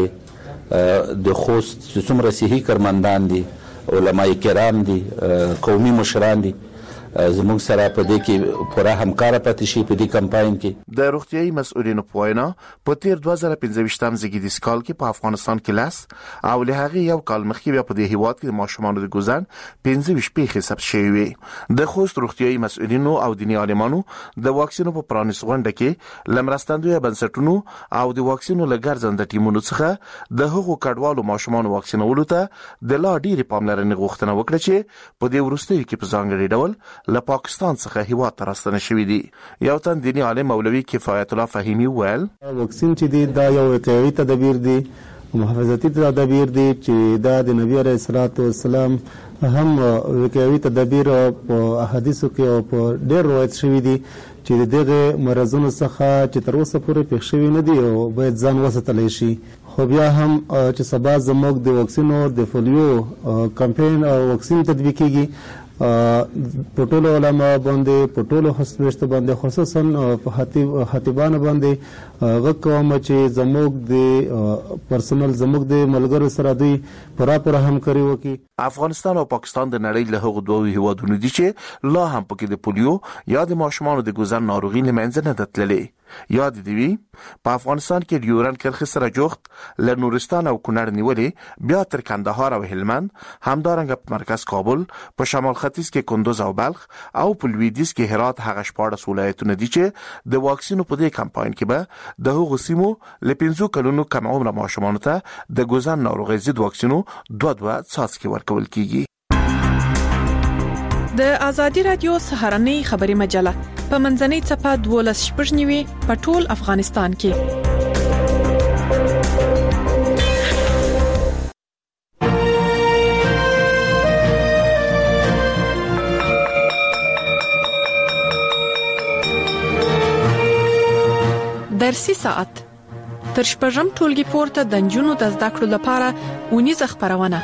چې د خوست څومره صحي کارمندان دي، علماء کرام دي، قومي مشران دي، زموږ سره په دې کې پوره همکار پاتې شي په دې کمپاین کې. د روغتيایي مسؤلینو په وینا په تیر دوه زره پنځه زیږدیز کال کې په افغانستان کې لاس او له هغه یو کال مخکې بیا په دې هیواد کې د ماشومانو د ګوزن پنځه پیښې ثبت شوې وي. د خوست روغتيایي مسؤلینو او دیني عالمانو د واکسینو په پرانیست غونډه کې لمرستندوی بنسټونو او د واکسینو لګرځنده ټیمونو څخه د هغو کډوالو ماشومانو واکسینولو ته د لا ډیرې پاملرنې غوښتنه وکړه چې په دې وروستیو کې په ځانګړي ډول له پاکستان څخه هیواد ته راستنه شوی دی. یو تن دیني عالم مولوي کفایت الله فهیمی ویل واکسین چې دی دا یو وقایوي تدابیر دی، محافظتي تدابیر دی چې دا د نبی عليه الصلاه والسلام هم وقایوي تدابیر په احادیثو کې او په ډېر روایت شوی دی چې دغه مرزونو څخه چې تر اوسه پورې پېښ شوی نه دی او باید ځان وساتلی شي. خو بیا هم چې سبا زموږ د واکسینو د پولیو کمپاین او واکسین تطبیق کیږي په ټولو علما باندې په ټولو هسپتالونو باندې خصوصا په خطیبانو باندې غږ کوم چې زموږ د پرسونل زموږ د ملګرو سره دوی پوره پوره همکاري وکړي. افغانستان او پاکستان د نړۍ له هغو دوه هیوادونو دي چې لا هم پکې د پولیو یا د ماشومانو د ګوزن ناروغي لمنځه نه تللې. یاد دی وی په افغانستان کې ډیورن کرښې سره جوخت له نورستان او کونړ نیولې بیا تر کندهار او هلمند، همدارنګه په مرکز کابل، په شمال ختیځ کې کندوز او بلخ او په لویدیځ کې هرات هغه شپاړس ولایتونه دي چې د واکسینو په دې کمپاین کې به د هغو سیمو له پنځو کلونو کم عمره ماشومانو ته د ګوزن ناروغۍ ضد واکسینو دوه دوه څاڅکي ورکول کیږي. د ازادي رادیو سهارنۍ خبري مجله په منځنۍ چپه دولس شپږ نیوي په ټول افغانستان کې. درسي ساعت تر شپږم ټولګي پورته د نجونو د زده کړو لپاره ونیزه خبرونه.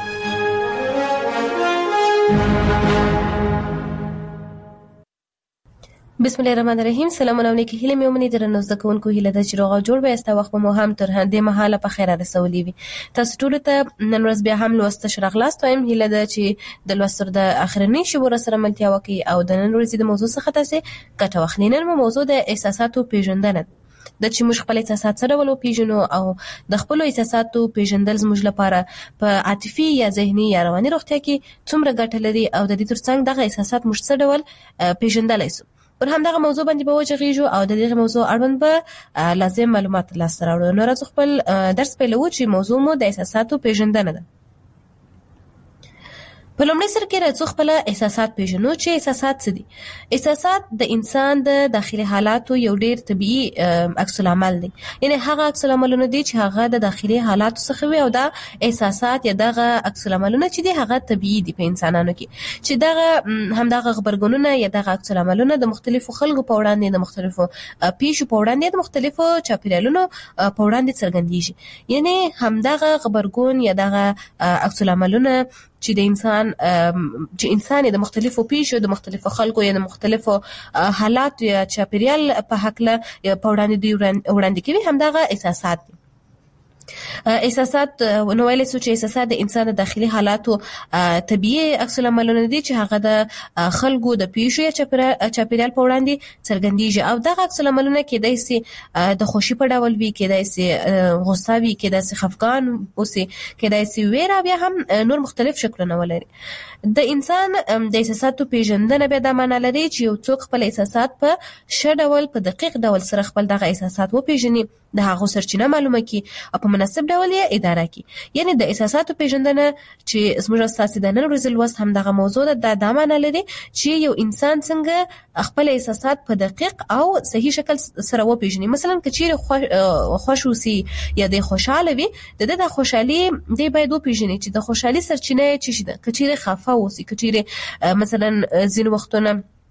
بسم الله الرحمن الرحیم. سلام علیکم. هیله مې ومني درنو زده کوونکو هیله د چې روغ او جوړ به است وخت په مو هم تر هندې مهاله په خیره رسولې وي. تاسو ټول ته نن ورځ بیا هم لوست شرغلاست وایم. هیله د چې د لوستر د اخرنی شبور سره ملتیا وکي او د نن ورځې د موضوع څخه تاسو ګټه واخلئ. نن موضوع د احساساتو پیژندنه د چې موږ خپل احساسات سره ولو پیژنو او د خپل احساساتو پیژندل زموږ لپاره په عاطفي یا ذهني یا رواني روغتیا کې څومره ګټه لري او د دې ترڅنګ دغه احساسات موږ څه ډول پیژندلای شو. پر همدغه موضوع باندې به وجغیږو او د دې موضوع اړوند به لازم معلومات لاسته راوړو. نو راځو خپل درس پیلوو چې موضوع مو د احساساتو پیژندنه ده. په لومړي سر کې راځو خپل احساسات پیژنو چې احساسات څه دي. احساسات د انسان د داخلي حالاتو یو ډیر طبيعي عکس العمل دی. یعنی هغه عکس العملونه دي چې هغه د داخلي حالاتو څخه وي او دا احساسات یا دغه عکس العملونه چې دي هغه طبيعي دي په انسانانو کې چې دغه هم دغه خبرګونونه یا دغه عکس العملونه د مختلفو خلکو په وړاندې د مختلفو پیښو په وړاندې د مختلفو چاپیریالونو په وړاندې څرګندېږي. یعنی هم دغه خبرګون یا دغه عکس العملونه چې د انسان چې انسان د مختلفو پیښو د مختلفو خلکو یا د مختلفو حالات یا چاپیریال په حق له په وړاندې دی وړاندې کوي هم دغه احساسات دي. احساسات نو ویلې سو چې احساسات د انسان د داخلي حالاتو طبيعي عکس العملونه دي چې هغه د خلکو د پیښو یا چاپیریال په وړاندې څرګندېږي او دغه عکس العملونه کېدای شي د خوشي په ډول وي، کېدای شي غوسه وي، کېدای شي خفګان اوسي، کېدای شي ویره، بیا هم نور مختلف شکلونه ولري. د انسان د احساساتو پیژندنه به د معنا لري چې یو څوک خپل احساسات په ښه ډول په دقیق ډول سره خپل دغه احساسات وپیژني، د هغه سرچینه معلومه کړي او په مناسب ډول یې اداره کړي. یعنی د احساساتو پیژندنه چې زموږ اساسي د نن ورځې لوست هم دغه موضوع ده. د معنا لري چې یو انسان څنګه خپل احساسات په دقیق او صحیح شکل سره وپیژني. مثلا کچېره خوش اوسي یا د خوشاله وي، د د خوشحالي دی باید وپیژني چې د خوشحالي سرچینه چی شي ده. کچېره خفه اوسي، کچېره مثلا ځین وختونه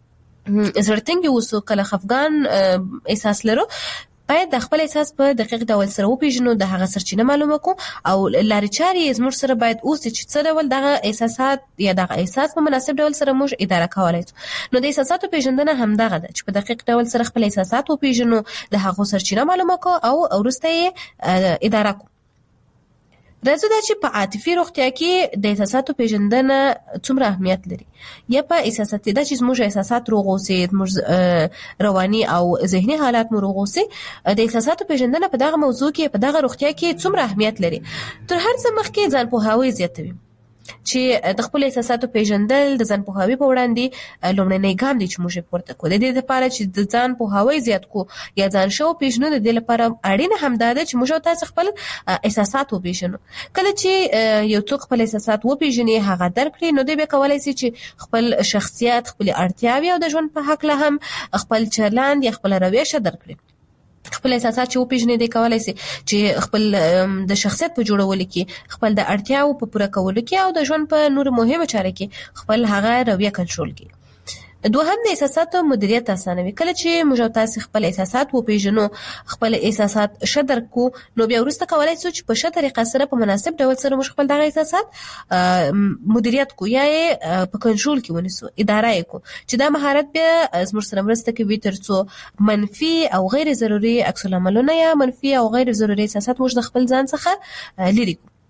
زړتنګ اوسو، کله خفګان احساس لرو، باید د خپل احساس په دقیق ډول سره وپیژنو، د هغه سرچینه معلومه کو او لارې چارې زموږ سره باید اوسي چې څه ډول دغه احساسات یا دغه احساس په مناسب ډول سره موږ اداره کولای شو. نو د احساساتو پیژندنه هم دغه ده چې په دقیق ډول سره خپل احساسات وپیژنو، د هغه سرچینه معلومه کو او وروسته یې اداره کو. راځو دا چې په عاطفي روغتیا کې د احساساتو پیژندنه څومره اهمیت لري یا په احساساتي دا چې موږ احساسات روغ اوسي، موږ رواني او ذهني حالات مو روغ اوسي. د احساساتو پیژندنه په دغه موضوع کې په دغه روغتیا کې څومره اهمیت لري. تر هر څه مخکې ځان پوهاوی زیاتوي چې د خپل احساساتو پیژندل د ځان پوهاوی په وړاندې لومړنی ګام دی چې موږ پورته کوو. د دې لپاره چې د ځان پوهاوی زیات کو یا ځان شو پیژنو، د دې لپاره اړینه هم ده چې موږ تاسو خپل احساسات وپیژنو. کله چې یو څوک خپل احساسات وپیژني، هغه درک کړي، نو دوی به کولای شي چې خپل شخصیت، خپل اړتیاوې او د ژوند په حق له هم خپل چلند یا خپل رویه درک کړي. خپل احساسات چې وپیژني دی کولای شي چې خپل د شخصیت په جوړولو کې، خپل د اړتیاو په پوره کولو کې او د ژوند په نور مهمه چارو کې خپل هغه رویه کنټرول کړي. دوهم د احساساتو مدیریت اسانوي. کله چې موږ تاسو خپل احساسات وپیژنو، خپل احساسات شدر کو، نو بیا وروسته کولای شو چې په ښه طریقه سره په مناسب ډول سره موږ خپل دغه احساسات مدیریت کو یا په کنټرول کې ونیسو، اداره یې کو، چې دا مهارت بیا زموږ سره مرسته کوي ترڅو منفي او غیر ضروري عکس العملونه یا منفي او غیر ضروري احساسات موږ د خپل ځان څخه لرې کو.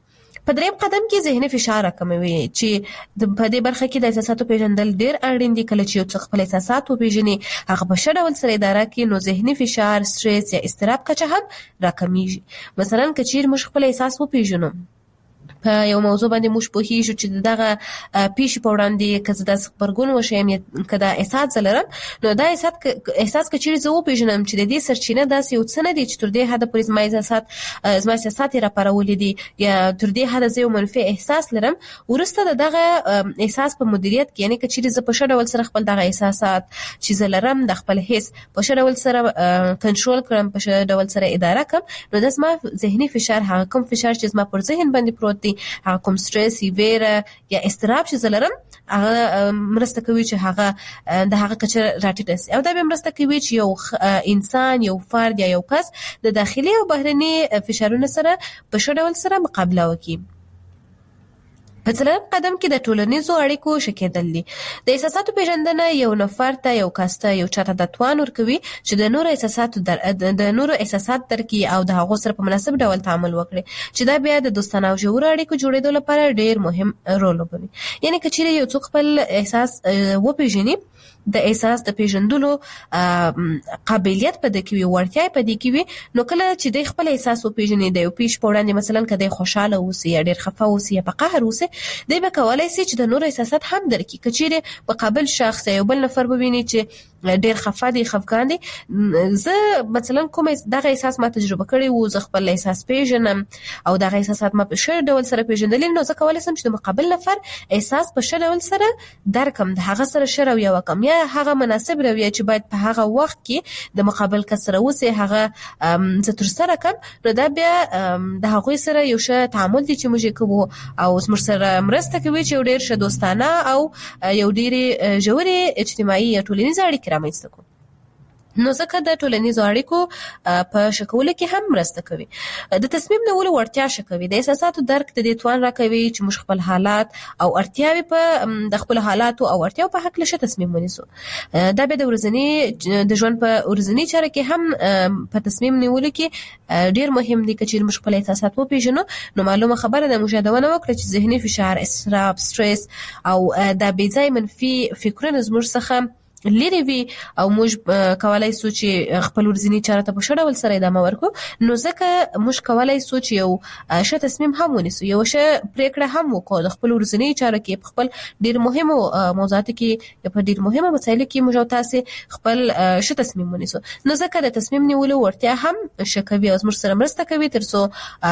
په دریم قدم کې ذهني فشار راکموي چې په دې برخه کې د احساساتو پیژندل ډیر اړین دي. کله چې یو څوک خپل احساسات وپیژني هغه په ښه ډول سره اداره کوي نو ذهني فشار، سټرس یا اضطراب کچه هم راکمیږي. مثلا که چیرې موږ خپل احساس وپیژنو په یو موضوع باندې موږ پوهیږو چې دغه پیښې په وړاندې که زه داسې غبرګون وښیم یا که دا احساس زه لرم نو دا احساس احساس که چیرې زه وپیژنم چې د دې سرچینه داسې یو څه نه دي چې تر دې حده پورې زما احساسات زما احساسات یې راپارولي دي یا تر دې حده زه یو منفي احساس لرم، وروسته د دغه احساس په مدیریت کې یعنې که چیرې زه په ښه ډول سره خپل دغه احساسات چې زه لرم د خپل حس په ښه ډول سره کنټرول کړم، په ښه ډول سره اداره کړم نو دا زما ذهني فشار، هغه کوم فشار چې زما پر ذهن باندې پروت دی، هغه کوم سټرس، ویره یا اضطراب چې زلرم هغه مرسته کوي چې هغه د هغه کچه راټیټه شي، او دا به مرسته کوي چې یو انسان، یو فرد یا یو کس د داخلي او بهرني فشارونو سره په ښه ډول سره مقابله وکړي. په څلورم قدم کې د ټولنیزو اړیکو ښه کېدل دي. د احساساتو پیژندنه یو نفر ته، یو کس ته، یو چاته د توان ورکوي چې د نورو احساساتو در د نورو احساسات درکړي او د هغو سره په مناسب ډول تعامل وکړي چې دا بیا د دوستانه او ژورو اړیکو جوړېدو لپاره ډېر مهم رول لوبوي. یعنې که چیرې یو څوک خپل احساس وپیژني د احساس د پیژندلو قابلیت په دې کې وي، وړتیا په دې کې وي، نو کله چې د خپل احساس وپیژني د یو پیښ په وړاندې مثلا که د خوشاله اوسي یا ډېر خفه اوسي یا په قهر اوسي دی به کولی شي چې د نورو احساسات هم درکړي. که چیرې مقابل شخص یو بل نفر وویني چې ډېر خفه دي، خفګان دي، زه مثلا کوم دغه احساس ما تجربه کړی وو، زه خپل احساس پیژنم او دغه احساسات ما په ښه ډول سره پیژندلي نو زه کولی شم چې د مقابل نفر احساس په ښه ډول سره درکم، د هغه سره ښه رویه وکړم یا هغه مناسب رویه چې باید په هغه وخت کې د مقابل کس سره اوسي هغه زه ترسره کړم، نو دا بیا د هغوی سره یو ښه تعامل دی چې موږ یې کوو او زموږ سره مرسته کوي چې یو ډېر ښه دوستانه او یو ډېرې ژورې اجتماعي یا ټولنیزې اړیکې رامنځته کړو. نو ځکه د ټولنیزو اړیکو په ښه کولو کې هم مرسته کوي. د تصمیم نیولو وړتیا ښه کوي. د احساساتو درک د دې توان راکوي چې موږ خپل حالات او اړتیاوې په د خپلو حالاتو او اړتیاو په هکله ښه تصمیم ونیسو. دا بیا د ورځني د ژوند په ورځني چاره کې هم په تصمیم نیولو کې ډېر مهم دي. که چیرې موږ خپل احساسات وپېژنو نو معلومه خبره ده موږ یادونه وکړه چې ذهني فشار، اضطراب، سټرس او دا بې ځایه منفي فکرونه زموږ څخه لري وي او موږ کولای سو چې خپل ورځنی چاره ته په ښه ډول سره ادامه ورکړو، نو ځکه موږ کولای سو چې یو ښه تصمیم هم ونیسو، یو ښه پریکړه هم وکړو د خپل ورځنی چاره کې، په خپل ډېر مهمو موضوعاتو کې، په ډېر مهمو مسایلو کې موږ او تاسې خپل ښه تصمیم ونیسو. نو ځکه د تصمیم نیولو وړتیا هم ښه کوي او زموږ سره مرسته کوي تر څو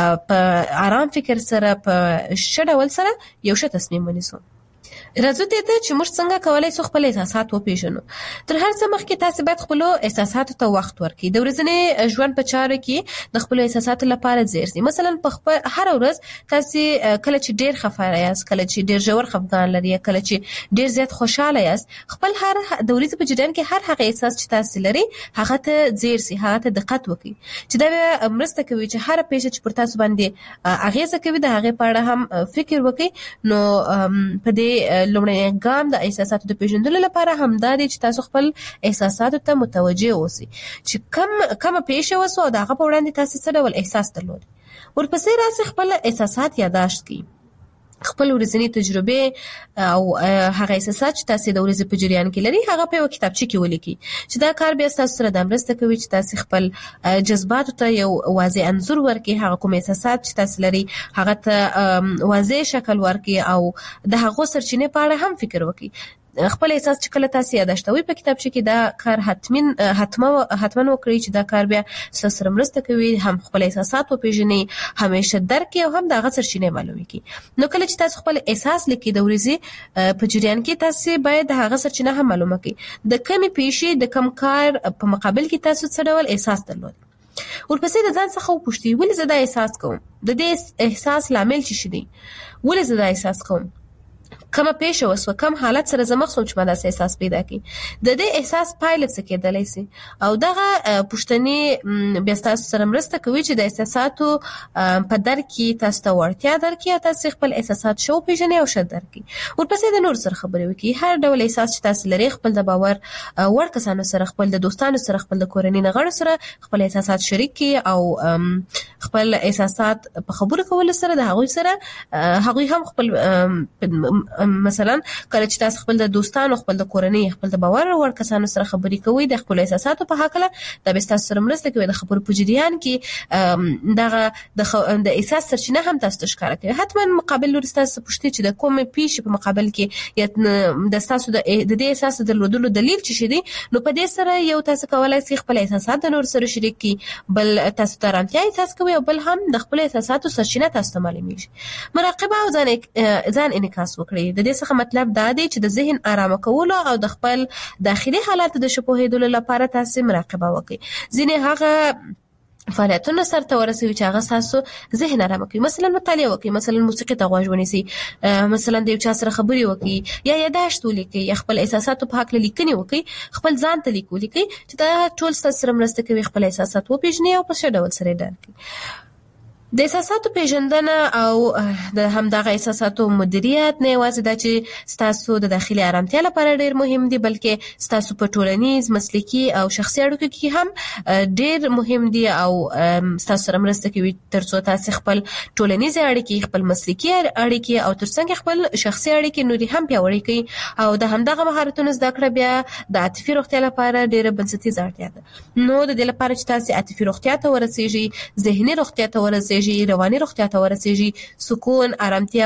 په آرام فکر سره په ښه ډول سره یو ښه تصمیم ونیسو. راځو دې ته چې موږ څنګه کولای سو خپل احساسات وپیژنو. تر هر څه مخکې تاسو باید خپل احساساتو ته وخت ورکړئ. د ورځني ژوند په چارو کې د خپل احساساتو لپاره ځیر شئ. مثلا په خپل هر ورځ تاسو کله چې ډیر خفه یاست، کله چې ډیر ژور خفګان لري، کله چې ډیر زیات خوشاله یاست، خپل هر د ورځې په جریان کې هر هغه احساس چې تاسو لري هغه ته ځیر شئ، هغه ته دقت وکړئ چې دا مرسته کوي چې هر پیښه چې پر تاسو باندې اغیزه کوي د هغه په اړه هم فکر وکړئ. نو په دې لومړی ګام د احساساتو د پیژندلو لپاره همدا دی چې تاسو خپل احساساتو ته متوجه اوسئ چې کم کومه پیښه وسو او د هغه په وړاندې تاسو څه ډول احساس درلود. ورپسې راځئ خپل احساسات یادداشت کړئ، خپل ورځنی تجربه او هغه احساسات چې تاسو د ورځې په جریان کې لري هغه په یو کتابچه کې ولیکئ چې دا کار بیا تاسو سره د مرسته کوي چې تاسو خپل جذباتو ته یو واضح انځور ورکړئ، هغه کوم احساسات چې تاسو لري هغه ته واضح شکل ورکړئ او د هغو سرچینې په اړه هم فکر وکړئ. خپل احساس چې کله تاسو یاداشتوي په کتابچه کې دا کار حتمن حتما حتما وکړئ چې دا کار بیا سره مرسته کوي، هم خپل احساسات وپیژنئ، همیشه درک او هم د هغه سرچینې معلومي کی. نو کله چې تاسو خپل احساس لیکئ د ورځې په جریان کې تاسو باید د هغه سرچینه هم معلومه کړئ، د کمی پیښې د کم کار په مقابل کې تاسو څه ډول احساس درلود. ورپسې د ځان څخه وپوښتئ ولې زه دا احساس کوم، د دې احساس لامل څه شي دی، ولې زه دا احساس کوم، کومه پیښه وسو کوم حالت سره زمخ سوم چې ما داسې احساس پیدا کی د دې احساس پایله څه کېدلی سي او دغه پښتني بیا تاسو سره مرسته کوي چې د احساساتو په در کې تاسو ته ورتیا درکې تاسو خپل احساسات شو پیژنې او شد درکې ورپسې د نور سره خبرې وکړي هر ډول احساس چې تاسو لري خپل د باور وړ کسانو سره خپل د دوستانو سره خپل د کورنۍ غړو سره خپل احساسات شریک کړي او خپل احساسات په خبرو کول سره د هغوی سره هغوی هم خپل مثلا کله چې تاسو خپل د دوستانو خپل د کورنۍ خپل د باور وړ کسانو سره خبرې کوي د خپل احساساتو په حق له د تاسو سره مرسته کوي د خبرو په جریان کې دغه د احساس سرچینه هم تاسو ښکار کوي حتما مقابل لور تاسو پوښتنه چې د کومه پیښې په مقابل کې یا د تاسو د دې احساس د لودلو دلیل چې شي دي نو په دې سره یو تاسو کولای شئ خپل احساسات د نور سره شریک کړئ بل تاسو ته آرامتیا احساس کوي او بل هم د خپل احساساتو سرچینه تاسو ته معلومیږي مراقبه او ځان ځان انعکاس وکړئ د دې څخه مطلب دا دی چې د ذهن آرام کول او د خپل داخلي حالات د شپوهیدلو لپاره تاسو مراقبه وکړئ ځینې هغه فعالیتونه سره ورسوي چې هغه تاسو ذهن آرام کوي مثلا مطالعه وکړئ مثلا موسیقي ته غوږ ونیسئ مثلا د یو چا سره خبرې وکړئ یا یاداشت ولیکئ یا خپل احساساتو په حق لیکنې وکړئ خپل ځان ته لیک ولیکئ چې دا ټول تاسو سره مرسته کوي خپل احساسات وپېژنئ او په ښه ډول سره ډال کړئ د احساساتو پیژندنه او د همدغه احساساتو مدیریت نه یوازې دا چې تاسو د داخلي آرامتیا لپاره ډیر مهم دي بلکې تاسو په ټولنیز مسلکي او شخصي اړیکو کې هم ډیر مهم دي او تاسو سره مرسته کوي ترڅو تاسو خپل ټولنیز اړیکې خپل مسلکي اړیکې او ترڅنګ خپل شخصي اړیکې نوري هم پیاوړې کړئ او د همدغه مهارتونو زده کړه بیا د عاطفي روغتیا لپاره ډیره بنسټیزه اړتیا ده نو د دې لپاره چې تاسو عاطفي روغتیا ته ورسیږئ ذهني روغتیا ته ورسیږئ رواني روغتیا ته ورسیږي سکون آرامتیا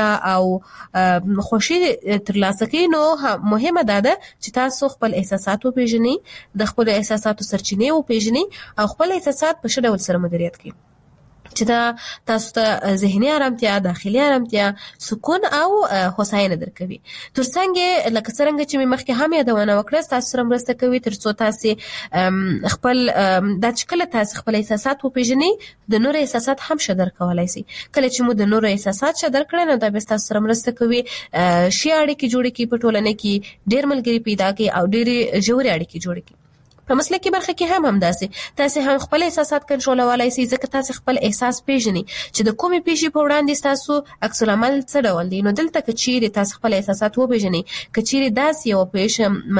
او خوشي ترلاسه کوي نو مهمه ده چې تاسو خپل احساسات وپېژنئ د خپل احساساتو سرچینې وپېژنئ او خپل احساسات په ښه ډول سره مدیریت کړئ چې دا تاسو ته ذهني آرامتیا داخلي آرامتیا سکون او هوساینه درکوي ترڅنګ لکه څنګه چې مخکې هم یادونه وکړه تاسو سره مرسته کوي ترڅو تاسو خپل د چکله تاسو خپل احساسات وپېژنئ د نور احساسات هم شدر کولای شي کله چې مو د نور احساسات شدر کړئ نو دا به تاسو سره مرسته کوي شي اړیکې جوړې کړئ په ټولنه کې ډېر ملګري پیدا کړئ او ډېر ژورې اړیکې جوړې کړئ په مسلکي برخه کې هم همداسې تاسو هم خپل احساسات کنټرولولای شئ ځکه تاسو خپل احساس پیژنئ چې د کومې پیښې په وړاندې تاسو عکس العمل څه ډول دی نو دلته کچېری تاسو خپل احساسات وپیژنئ کچېری داسې یو پیښه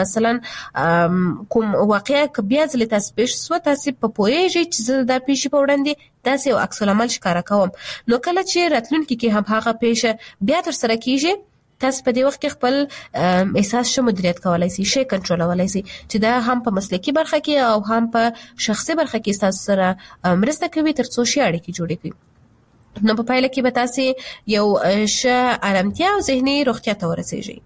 مثلا کوم واقعیا ک بیا ځل تاسو پیښ سو تاسو په پوهیږئ چې د پیښې په وړاندې داسې یو عکس العمل ښکارا کوم نو کله چې راتلونکي کې هم هغه پیښه بیا تر سره کیږي تاسو په دې وخت کې خپل احساس شو مدیریت کولای شئ شي کنټرولولای شئ چې دا هم په مسلکي برخه کې او هم په شخصي برخه کې تاسو سره مرسته کوي ترڅو شي اړیکې جوړې کړئ نو په پایله کې به تاسو یو ښه آرامتیا او ذهني روغتیا ته ورسیږئ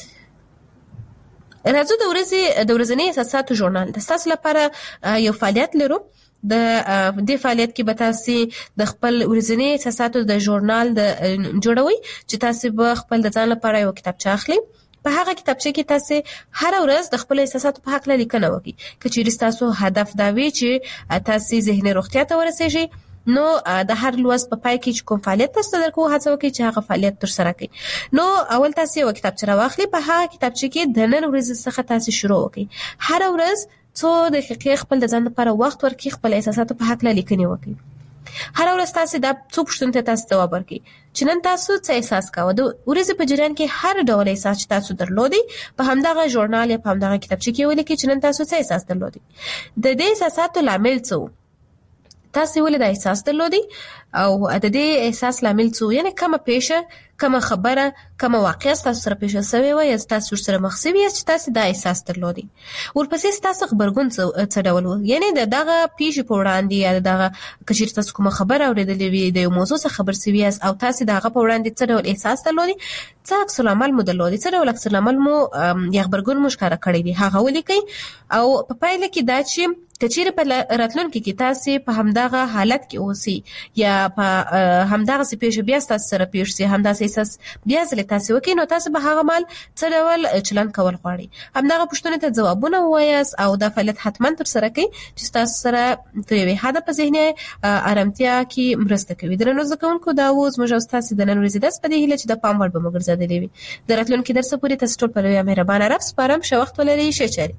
راځو د ورځې د ورځني احساساتو ژورنال د تاسو لپاره یو فعالیت لرو د دې فعالیت کې به تاسو د خپل ورځني احساساتو د ژورنال د جوړوي چې تاسو به خپل د ځان لپاره یو کتابچه اخلي په هغه کتابچه کې تاسو هر ورځ د خپل احساساتو په حق لیکنه وکړئ کچېرې تاسو هدف دا وي چې تاسو ذهني روغتیا ته ورسیږئ نو د هر لوست په پای کې کوم فعالیت تاسو درکو هڅه وکړئ چې هغه فعالیت تر سره کړئ نو اول تاسو یو کتابچه راواخلئ په هغه کتابچه کې د نن ورځې څخه تاسو شروع وکړئ هر ورځ څو دقیقې خپل د ځان لپاره وخت ورکړئ خپل احساساتو په حق لیکنه وکړئ هر ورځ تاسو دا څو پوښتنې ته تاسو ځواب ورکړئ چې نن تاسو څه احساس کاوه د ورځې په جریان کې هر ډول احساس چې تاسو درلودي په همدغه ژورنال یا په همدغه کتابچه کې ولیکئ چې نن تاسو څه احساس درلودي د دې احساساتو لامل څه تاسو ولې دا احساس درلودي او د دې احساس لامل څه یعنی کومه پیښه کومه خبره کومه واقعه تاسو سره پیښه شوې و یا تاسو سره مخ شوی چې تاسو دا احساس درلودي ورپسې تاسو خبرګون څه ډول و یعنی دغه پیښه په وړاندې یا دغه کچیر تاسو کومه خبره اوریدلې وي د یو موضوع څخه خبر شوی او تاسو دغه په وړاندې څه ډول احساس درلودي څه عکس العمل مو درلودي څه ډول عکس العمل مو یا خبرګون مو ښکارا کړی دی هغه ولیکئ او په پایله کې دا چې کچیر په راتلونکي کې تاسو په همدغه حالت کې اوسئ یا په همدغه پیښه بیا تاسو سره پیښ شي همدغه احساس بیا ځل تاسو وکړئ نو تاسو به هغه مال څه ډول چلن کول غواړئ. همدغه پوښتنې ته ځوابونه ووایاست او دا فعالیت حتما تر سره کړئ چې تاسو سره د یوې هدف په ذهني آرامتیا کې مرسته کوي. درنو زده کوونکو دا اوس موږ تاسو د نن ورځې درس په دې هیله چې د پام وړ به موږ ګرځېدلې وي. د راتلونکي درس پورې تاسو ټول په لویه مهربانه رب سپارم. ښه وخت ولرئ. ښه چاري.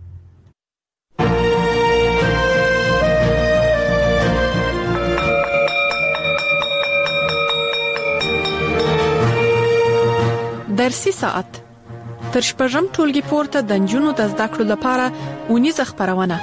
درسي ساعت تر شپږم ټولګي پورته د نجونو د زده کړو لپاره ونیزه خبرونه.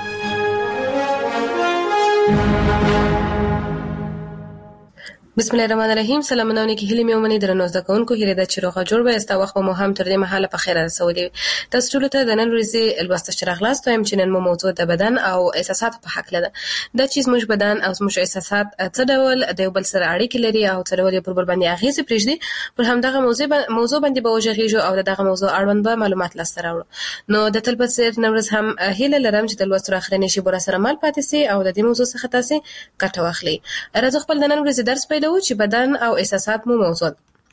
بسم الله الرحمن الرحیم. سلامونه کې هلي مې ومني درنو زده کوونکو هیله ده چې روغه جوړ به استا وخت مو هم تر دې مهاله په خیر رسولې. تاسو ټول ته د نن ورځې لوست شرغلاست وایم چې نن مو موضوع د بدن او احساسات په حق لده. دا چې زموږ بدن او زموږ احساسات څه ډول د یو بل سره اړیکې لري او څه ډول پر بل باندې اغیزه پرېږدي. پر همدغه موضوع موضوع باندې به وژغېږو او دغه موضوع اړوند به معلومات لاسته راوړو. نو د تل په څیر نن ورځ هم هیله لرم چې د لوست اخرنی شی بور سره مال پاتې سي او د دې موضوع څخه تاسو ګټه واخلئ. راځو خپل د نن ورځې درس پیلوو چې بدن او احساسات مو موضوع.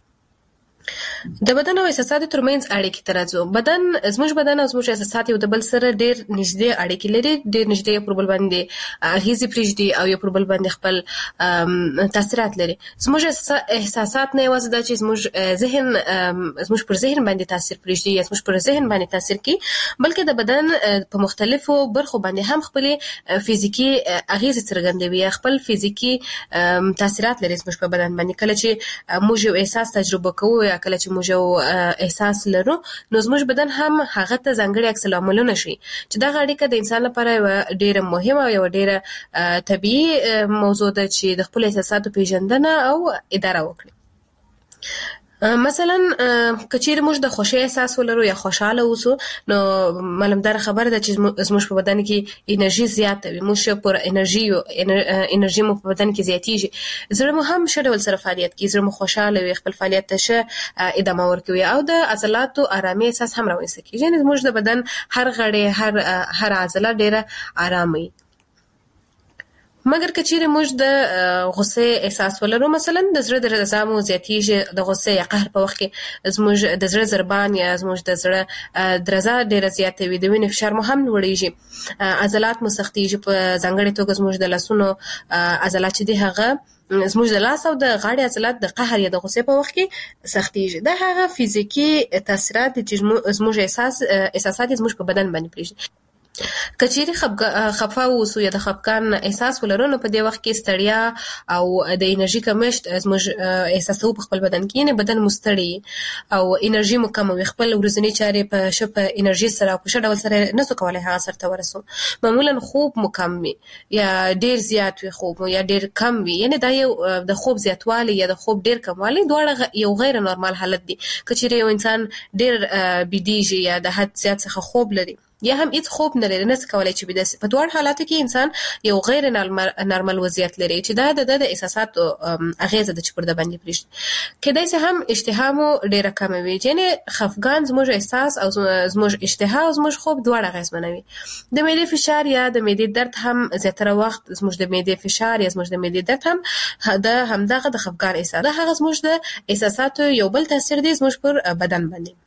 د بدن او احساساتو ترمنځ اړیکې ترازو. بدن زموږ بدن او زموږ احساسات یو د بل سره ډېر نږدې اړیکې لري، ډېر نږدې پر بل باندې اغیزې پرېږدي او یو پر بل باندې خپل تاثیرات لري. زموږ احساسات نه یوازې دا چې زموږ ذهن زموږ پر ذهن باندې تاثیر پرېږدي یا زموږ پر ذهن باندې تاثیر کوي، بلکې د بدن په مختلفو برخو باندې هم خپل فزیکی اغیزې څرګندوي، خپل فزیکی تاثیرات لري زموږ په بدن باندې. کله چې موږ یو احساس تجربه کوو یا کله چې موږ یو احساس لرو نو زموږ بدن هم هغه ته ځانګړي عکس العملونه شي چې دا اړیکه د انسان لپاره ډیره مهمه او یو ډیره طبيعي موضوع ده چې د خپل احساساتو پیژندنه او اداره وکړي. مثلا کچیر موږ د خوشی احساس ولرو یا خوشاله اوسو نو معلومدار خبر ده چې زموږ په بدن کې انرژي زیاته وي، موږ پر انرژي انرژي مو په بدن کې زیاتیږي، زړه مو هم ښه ډول سره فعالیت کوي، زړه مو خوشاله وي، خپل فعالیت ته ښه ادامه ورکوي او د عضلاتو آرامي احساس هم راوځي کیږي. یعنی زموږ د بدن هر غړی هر هر عضله ډیره آرامي. مګر کچېره موږ د غصه احساس ولرو، مثلا د زړه درزا مو زیاتیږي، د غصه یا قهر په وخت کې زموږ د زړه ضربان یا زموږ د زړه درزا ډیره زیاته وي، د وینې فشار مو هم لوړیږي، عضلات مو سختیږي، په ځانګړي توګه زموږ د لاسونو عضلات چې دي هغه زموږ د لاس او د غاړې عضلات د قهر یا د غصې په وخت کې سختیږي. دا هغه فزیکی تاثیرات چې زموږ احساس احساسات زموږ په بدن باندې پرېږدي. کچېری خفه اوسو یا د خفقان احساس ولرو نو په دې وخت کې ستړیا او د انرژي کمښت زموږ احساسو په خپل بدن کې نه بدن مستړی او انرژي مو کم وي، خپل ورځنی چارې په شپ انرژي سره په شډول سره نسو کولای هغه سره ورسو. معمولا خوب مو کم وي یا ډیر زیات وي خوب یا ډیر کم وي، یعنی دا یو د خوب زیاتوالی یا د خوب ډیر کموالی دواړه یو غیر نورمال حالت دي. کچېری یو انسان ډیر بيدیږي یا د حد زیات څخه خوب لري یا هم هیڅ خوب نه لري، نه کولای چې بده په دوه حالاتو کې انسان یو غیر نارمل وضعیت لري چې دا د د احساسات اغیزه د چپړه باندې پرېږدي. کله چې هم اشتها مو ډیره کم وي، یعنی خفقان زموږ احساس او زموږ اشتها او زموږ خوب دواړه اغیزمنوي. د معدې فشار یا د معدې درد هم زیاتره وخت زموږ د معدې فشار یا زموږ د معدې درد هم د همدغه د خفقان احساس ده، هغه زموږ د احساساتو یو بل تاثیر دی زموږ پر بدن باندې.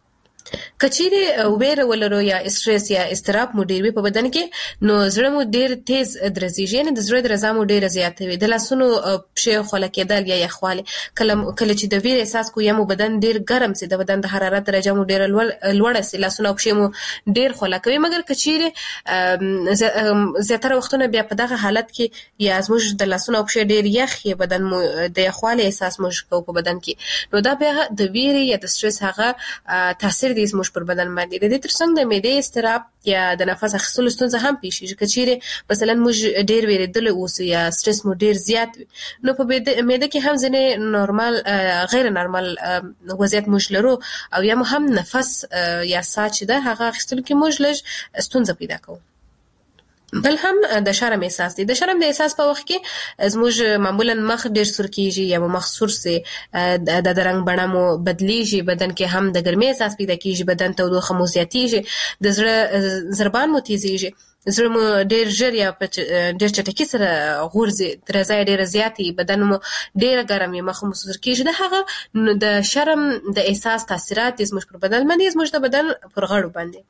کچېری ویره ولرو یا استرس یا استراب مو ډیر وي په بدن کې نو زړه مو ډیر تیز درزیږي، یعنی د زړه درزا مو ډیر زیاته وي، د لاسونو پښې خوله کېدل یا یخوالی، کله کله چې د ویره احساس کو یا مو بدن ډیر ګرم سي، د بدن د حرارت درجه مو ډیر لوړه سي، لاسونو پښې مو ډیر خوله کوي. مګر کچېری زیاتره وختونه بیا په دغه حالت کې یا زموږ د لاسونو پښې ډیر یخ یا بدن مو د یخوالی احساس مو کو په بدن کې نو دا بیا د ویره یا د استرس هغه تاثیر دی زموږ پر بدن باندې. د دې ترڅنګ د معدې استراب یا د نفس اخیستلو ستونزه هم پیښیږي. کچېره مثلا موږ ډیر ویریدل اوسو یا سټرس مو ډیر زیات نو په معده کې هم ځنې نورمال غیر نورمال وضعیت موږ لرو او یا هم نفس یا ساه چې ده هغه اخیستلو کې موږ لږ ستونزه پیدا کوو. بل هم د شرم احساس دی. د شرم د احساس په وخت کې زموږ معمولا مخ ډیر سور کیږي یا مخ سور سي، د رنگ بڼه مو بدلیږي، بدن کې هم د ګرمۍ احساس پیدا کیږي، بدن تودوخه مو زیاتیږي، د زړه ضربان مو تیزیږي. زړه مو ډیر ژر یا ډیر چټکی سره غورځي، درزه ډیر زیاتی، بدن مو ډیر ګرم یا مخ مو سر کیږي. د هغه د شرم د احساس تاثیرات زموږ پر بدن باندې زموږ د بدن پر غړو باندې.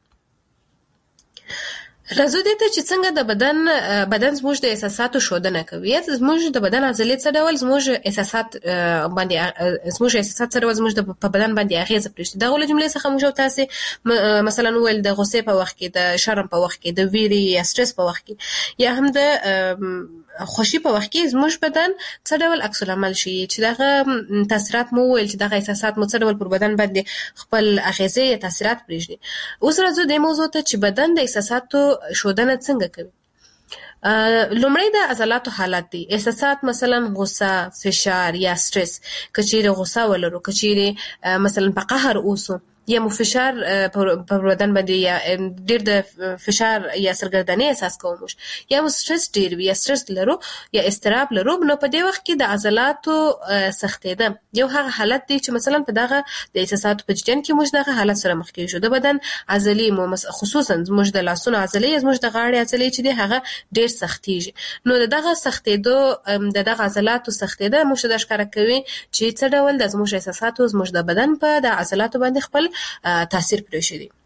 راځو دې ته چې څنګه د بدن بدن زموږ د احساساتو ښودنه کوي. زموږ د بدن عضلې څه ډول زموږ احساسات باندې زموږ احساسات څه ډول زموږ په بدن باندې اغیزه پرېږدي. دا ولې جملې څخه موږ تاسو مثلا ویل د غصې په وخت کې، د شرم په وخت کې، د ویرې یا سټرس په وخت کې، یا هم د خوشي په وخت کې زموږ بدن څه ډول عکس العمل شي چې دغه تاثیرات مو ویل چې دغه احساسات مو څه ډول پر بدن باندې خپل اغیزه یا تاثیرات پرېږدي. اوس راځو د موضوع ته چې بدن د احساساتو ښودنه څنګه کوي. لومړی د عضلاتو حالت دی. احساسات مثلا غصه، فشار یا سټرس. کچېرې غصه ولرو، کچېرې مثلا په قهر اوسو، یا مو فشار په بدن باندې یا ډیر د فشار یا سرګردنۍ احساس کوو، یا مو سټرس ډیر وي یا سټرس لرو یا اضطراب لرو، نو په دې وخت کې د عضلاتو سختېده یو هغه حالت دی چې مثلا په دغه د احساساتو په جریان کې موږ دغه حالت سره مخ کېږو. د بدن عضلې مو خصوصا زموږ د لاسونو عضلې، زموږ د غاړې عضلې چې دی هغه ډیر سختېږي. نو دغه سختېدو د دغه عضلاتو سختېده موږ د ښکاره کوي چې څه ډول د زموږ احساساتو زموږ د بدن په د عضلاتو باندې خپل تاثیر پرېښی دی.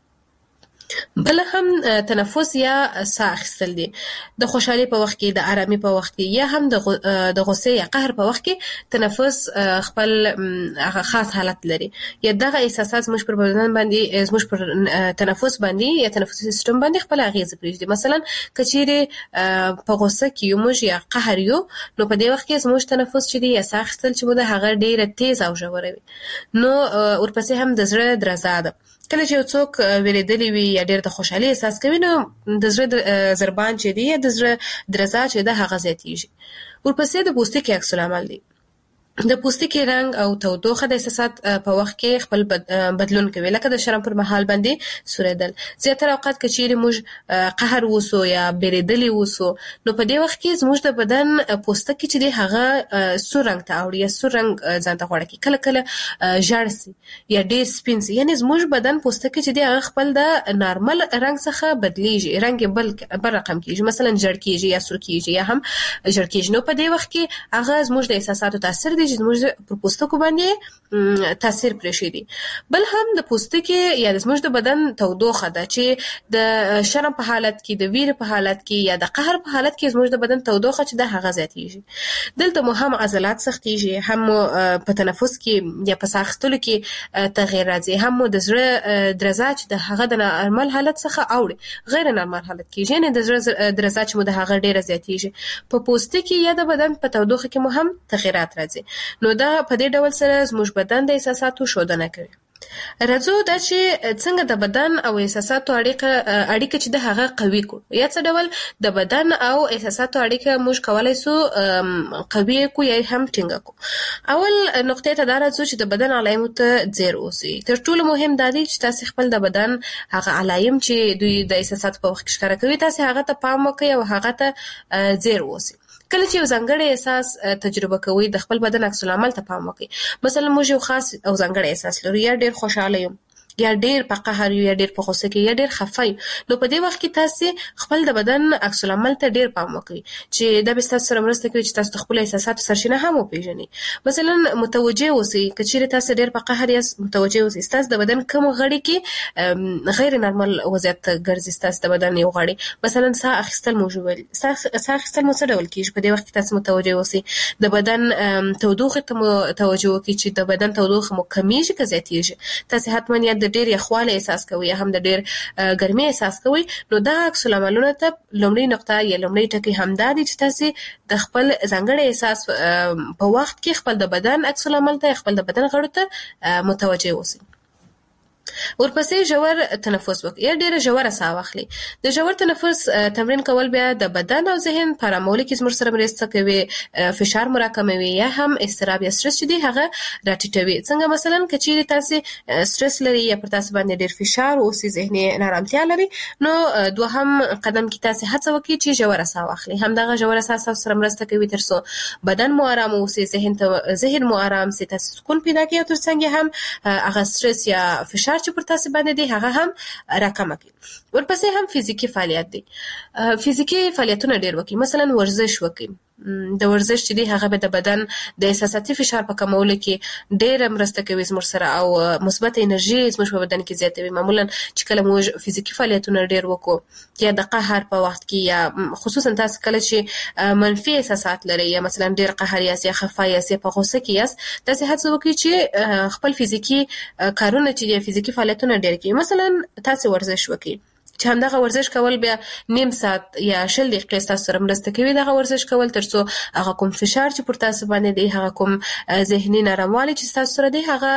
بل هم تنفس یا ساه اخیستل دي. د خوشحالۍ په وخت کې، د آرامۍ په وخت کې، یا هم د غصې یا قهر په وخت کې تنفس خپل خاص حالت لري. یا دغه احساسات زموږ پر بدن باندې، زموږ پر تنفس باندې یا تنفسي سیستم باندې خپل اغیزه پرېږدي. مثلا کچېرې په غصه کې یو موږ یا قهر یو، نو په دې وخت کې زموږ تنفس چې دی یا ساه اخیستل چې مو د هغه ډیره تیز او ژوره وي. نو ورپسې هم د زړه درزا ده. کله چې یو څوک ویریدلی وي یا ډېر د خوشحالۍ احساس کوي، نو د زړه ضربان چې دی یا د زړه درزا چې ده هغه زیاتېږي. ورپسې د پوستکي عکس العمل دی. د پوستکي رنګ او تودوخه د احساسات په وخت کې خپل بدلون کوي، لکه د شرم پر مهال باندې سوریدل. زیاتره اوقات که چیرې موږ قهر وسو یا بیریدلی وسو، نو په دې وخت کې زموږ د بدن پوستکي چې دی هغه سور رنګ ته اوړي یا سور رنګ ځان ته غوړه کوي، کله کله ژړ سي یا ډېر سپین سي. یعنې زموږ بدن پوستکي چې دی هغه خپل د نارمل رنګ څخه بدلیږي، رنګ یې بل بل رقم کېږي، مثلا ژړ کېږي یا سور کېږي یا هم ژړ کېږي. نو په دې وخت کې هغه زموږ د احساساتو تاثیر دی چې زموږ پر پوستکو باندې تاثیر پرېښی دی. بل هم د پوستکي یا د زموږ د بدن تودوخه ده چې د شرم په حالت کې، د ویرې په حالت کې یا د قهر په حالت کې زموږ د بدن تودوخه چې ده هغه زیاتېږي. دلته مو هم عضلات سختېږي، هم په تنفس کې یا په ساه اخیستلو کې تغیر راځي، هم مو د زړه درزا چې د هغه د نارمل حالت څخه اوړي غیر نارمل حالت کېږي، یعنې د زړه درزا چې مو د هغه ډېره زیاتېږي. په پوستکي یا د بدن په تودوخه کې مو هم تغیرات راځي. نو دا په دې ډول سره زموږ بدن د احساساتو ښودنه کوي. راځو دا چې څنګه د بدن او احساساتو اړیکه اړیکه چې د هغه قوي کو، یا څه ډول د بدن او احساساتو اړیکه موږ کولای سو قوي کو یا هم ټینګه کو. اول نقطه ته دا راځو چې د بدن علایمو ته ځیر اوسئ. تر ټولو مهم دا دی چې تاسو خپل د بدن هغه علایم چې دوی د احساساتو په وخت کې ښکاره کوي، تاسو هغه ته پام وکړئ او هغه ته ځیر اوسئ. کله چې یو ځانګړی احساس تجربه کوئ، د خپل بدن عکس العمل ته پام وکړئ. مثلا موږ یو خاص او ځانګړی احساس لرو، یا ډېر خوشاله یم، یا ډېر په قهر یو، یا ډېر په غوسه کې، یا ډېر خفه یو. نو په دې وخت کې تاسو خپل د بدن عکس العمل ته ډېر پام وکړئ چې دا به ستاسو سره مرسته کوي چې تاسو د خپلو احساساتو سرچینه هم وپېژنئ. مثلا متوجه اوسئ، که چیرې تاسو ډېر په قهر یاست، متوجه اوسئ ستاسو د بدن کوم غړي کې غیر نارمل وضعیت ته ګرځي. ستاسو د بدن یو غړی مثلا ساه اخیستل موږ ویل، ساه اخیستل مو څه ډول کېږي؟ په دې وخت کې تاسو متوجه اوسئ. د بدن تودوخې ته متوجه وکړئ چې د بدن تودوخه مو کمیږي که زیاتېږي. تاسو حتما یا د ډېر یخوالی احساس کوي یا هم د ډېر ګرمۍ احساس کوي، نو دا عکس العملونه ته لومړۍ نقطه یا لومړۍ ټکی همدا دی چې تاسو د خپل ځانګړي احساس په وخت کې خپل د بدن عکس العمل ته، خپل د بدن غړو ته متوجه اوسئ. ورپسې ژور تنفس وکړئ یا ډېره ژوره ساه واخلئ. د ژور تنفس تمرین کول بیا د بدن او ذهن په ارامولو کې زموږ سره مرسته کوي، فشار مو راکموي یا هم اضطراب یا سټرس چې دی هغه راټیټوي. څنګه مثلا که چیرې تاسې سټرس لري یا پر تاسو باندې ډېر فشار اوسي، ذهني نارامتیا لري، نو دوهم قدم کې تاسې هڅه وکړئ چې ژوره ساه واخلئ. همدغه ژوره ساه تاسو سره مرسته کوي تر څو بدن مو ارام اوسي، ذهن ته ذهن مو ارام سي، تاسو سکون پیدا کړئ او تر څنګ هم هغه سټرس یا فشار فشار چې پر تاسو باندې دی هغه هم راکم کوي. ورپسې هم فزیکی فعالیت دی. فزیکی فعالیتونه ډیر وکړي، مثلا ورزش وکړي. د ورزش چې دی هغه به د بدن د احساساتي فشار په کمولو کې ډېر مرسته کوي زموږ سره او مثبت انرژي زموږ په بدن کې زیاتوي. معمولا چې کله موږ فزیکی فعالیتونه ډېر وکړو یا د قهر په وخت کې یا خصوصا تاسو کله چې منفي احساسات لري یا مثلا ډېر قهر یاست یا خفه یاست یا په غوسه کې یاست، تاسو هڅه وکړئ چې خپل فزیکی کارونه چې فزیکی فعالیتونه ډېر کړئ. مثلا تاسو ورزش وکړئ چې همدغه ورزش کول بیا نیم ساعت یا شل دقیقې تاسو سره مرسته کوي دغه ورزش کول، ترڅو هغه کوم فشار چې پر تاسو باندې دی، هغه کوم ذهني نرموالی چې تاسو سره دی، هغه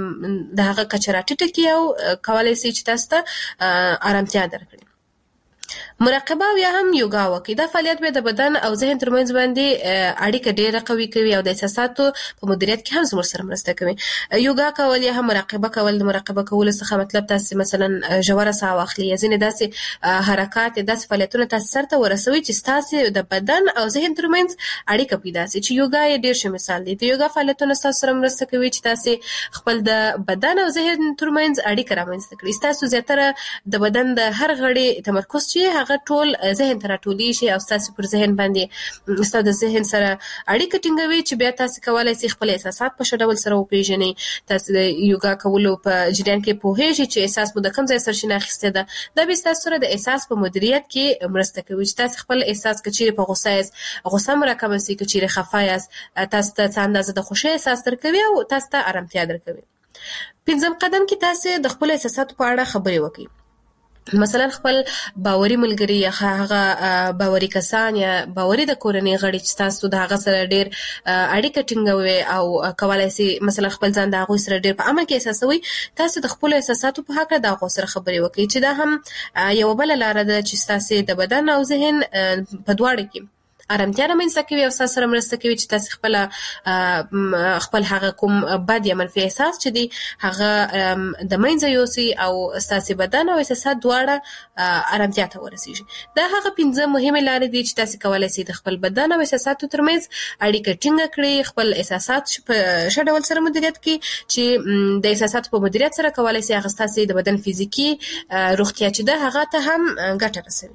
د هغه کچه راټیټه کړي او کولای شي چې تاسو ته آرامتیا درکړي. مراقبه او یا هم یوګا وکړي. دا فعالیت به د بدن او ذهن ترمنځ باندې اړیکه ډیره قوي کوي او د احساساتو په مدیریت کې هم زموږ سره مرسته کوي. یوګا کول یا هم مراقبه کول، د مراقبه کولو څخه مطلب تاسو مثلا ژوره ساه واخلي یا ځینې داسې حرکات داسې فعالیتونه تاسو سره ورسوي چې تاسو د بدن او ذهن ترمنځ اړیکه پیدا شي. چې یوګا یې ډیر ښه مثال دی. د یوګا فعالیتونه تاسو سره مرسته کوي چې تاسو خپل د بدن او ذهن ترمنځ اړیکه رامنځته کړئ. تاسو زیاتره د بدن د هر غړي تمرکز چې هغه ټول ذهن ته راټولي شي او تاسو پر ذهن باندې تاسو د ذهن سره اړیکه ټینګوي چې بیا تاسو کولای شئ خپل احساسات په ښه ډول سره وپیژنئ. تاسو د یوګا کولو په جریان کې پوهیږئ چې احساس مو د کوم ځای سرچینه اخیسته ده. دا به تاسو سره د احساس په مدیریت کې مرسته کوي چې تاسو خپل احساس کچېره په غوسه یاست، غوسه مو راکمه شي، کچېره خفه یاست، تاسو ته څه اندازه د خوښۍ احساس درکوي او تاسو ته آرامتیا درکوي. پنځم قدم کې تاسو د خپل احساساتو په اړه خبرې وکړئ. مثلا خپل باوري ملګری یا هغه باوري کسان یا باوري د کورنۍ غړي چې تاسو د هغه سره ډیر اړیکه ټینګوي او کولای شي مثلا خپل ځان د هغه سره ډیر په عمل کې احساسوي، تاسو د خپل احساساتو په حق د هغه سره خبرې وکړئ چې دا هم یو بل لار ده چې تاسو د بدن او ذهن په دواړو کې آرامتیا رامنځته کوي او تاسو سره مرسته کوي چې تاسو خپل خپل هغه کوم بد یا منفي احساس چې دی هغه د منځه یوسي او تاسو بدن او احساسات دواړه آرامتیا ته ورسیږي. دا هغه پنځه مهمه لارې دي چې تاسو کولای شئ د خپل بدن او احساساتو ترمنځ اړیکه ټینګه کړئ، خپل احساسات په ښه ډول سره مدیریت کړئ چې د احساساتو په مدیریت سره کولای شئ هغه تاسو د بدن فزیکی روغتیا چې ده هغه ته هم ګټه رسوي.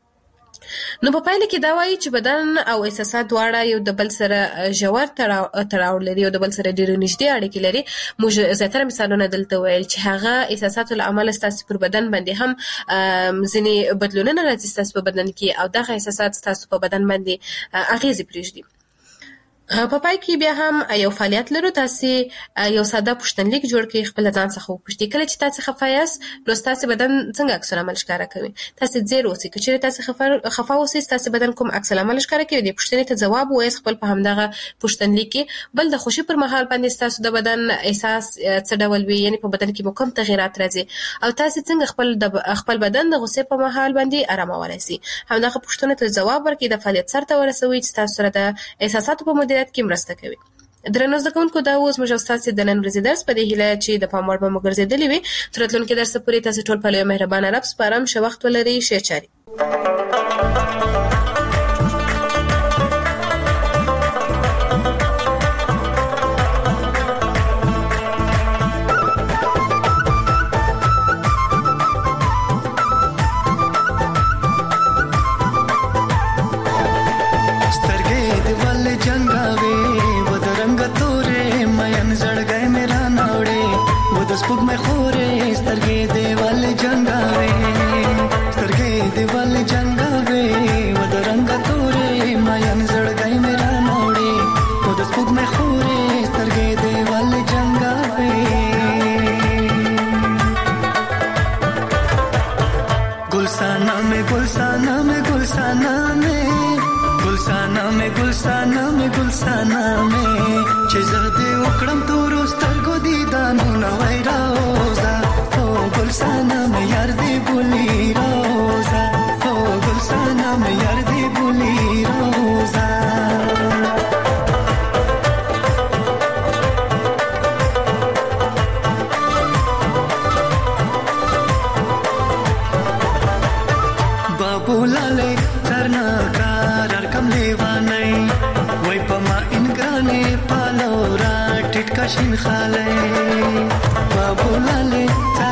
نو په پایله کې دا وایي چې بدن او احساسات دواړه یو د بل سره ژور تړاو لري او د بل سره ډېر نږدې اړیکې لري. موږ زیاتره مثالونه دلته ویل چې هغه احساسات له امله ستاسو پر بدن باندې هم ځینې بدلونونه راځي ستاسو په بدن کې او دغه احساسات ستاسو په بدن باندې اغیزې پرېږدي. په پای کې بیا هم یو فعالیت لرو. تاسو یو ساده پوښتنلیک جوړ کړئ، خپل ځان څخه وپوښتئ کله چې تاسو خفه یاست نو تاسو بدن څنګه عکس العمل ښکاره کوي. تاسو زیر اوسئ، کله چې تاسو خفه خفه اوسئ تاسو بدن کوم عکس العمل ښکاره کوي. د پوښتنې ته ځواب وایئ خپل په همدغه پوښتنلیک کې. بل د خوشي پر مهال باندې تاسو د بدن احساس څه ډول وي، یعنی په بدن کې کوم تغیرات راځي او تاسو څنګه خپل د خپل بدن د غوسې په مهال باندې آرامولای شئ. همدغه پوښتنې ته ځواب ورکړئ، د فعالیت سره ورسوي چې تاسو سره د احساساتو په مدیریت کې مرسته کوي. درنو زده کوونکو، دا اوس موږ تاسو د نن ورځې درس په دې هیله چې د پام وړ به مو ګرځېدلی وي. تر راتلونکي درس پورې تاسو ټول په لوی مهربانه رب سپارم. ښه وخت ولرئ. ښه چاري. स्पुक में खोरे स्तरगे देवाल जंगावे स्तरगे देवाल जंगावे वद रंग तोरे मायन जड़गाई मेरा नौड़े वद स्पुक में खोरे स्तरगे देवाल जंगावे गुलसाना में गुलसाना में गुलसाना में गुलसाना में गुलसाना में गुलसाना में चेज़दे उकड़म तो रोस्तर को दीदानु नवाई रोज़ा ओ गुलसाना में यार दे बुली रोज़ा ओ गुलसाना में यार दे बुली रोज़ा बाबू लाले सरना कार कम लेवा नहीं वही पमा इनग्राने पालो रा टिटका शिन खाले बाबू लाले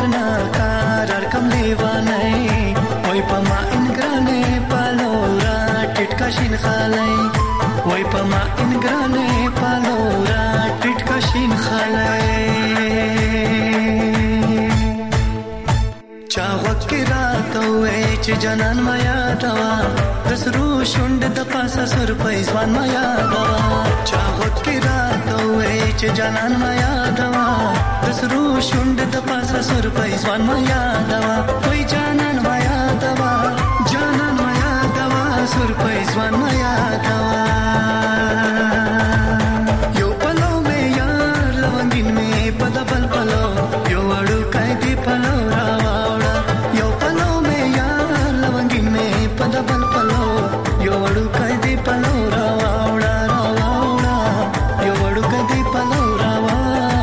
چې جنان ما یادوا د سرو شونډ د پاسه سر پېزوان ما یادوا چا غوت کې راته وې چې جنان ما یادوا د سرو شونډ د پاسه سر پېزوان ما یادوا وې جنان ما یادوا جنان ما یادوا سر پېزوان ما یادوا یو پلو مې یار لونګین مې پدبل پلو یو اړو کای دی پلو راوړا یو پلو مې یار لونګین مې پدبل پلو یو اړو کای دی پلو راوړا راوړا یو اړو کای دی پلو راوړا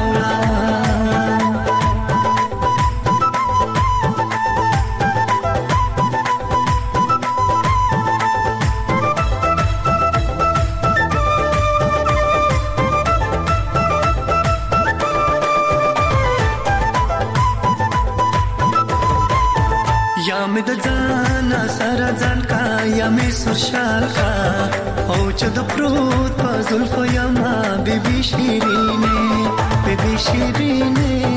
یا مې د ځان سره ځان کا یا مې سرشال کا او چې د پروت په زلفو یا ما بیبي شیرینه بیبي شیرینه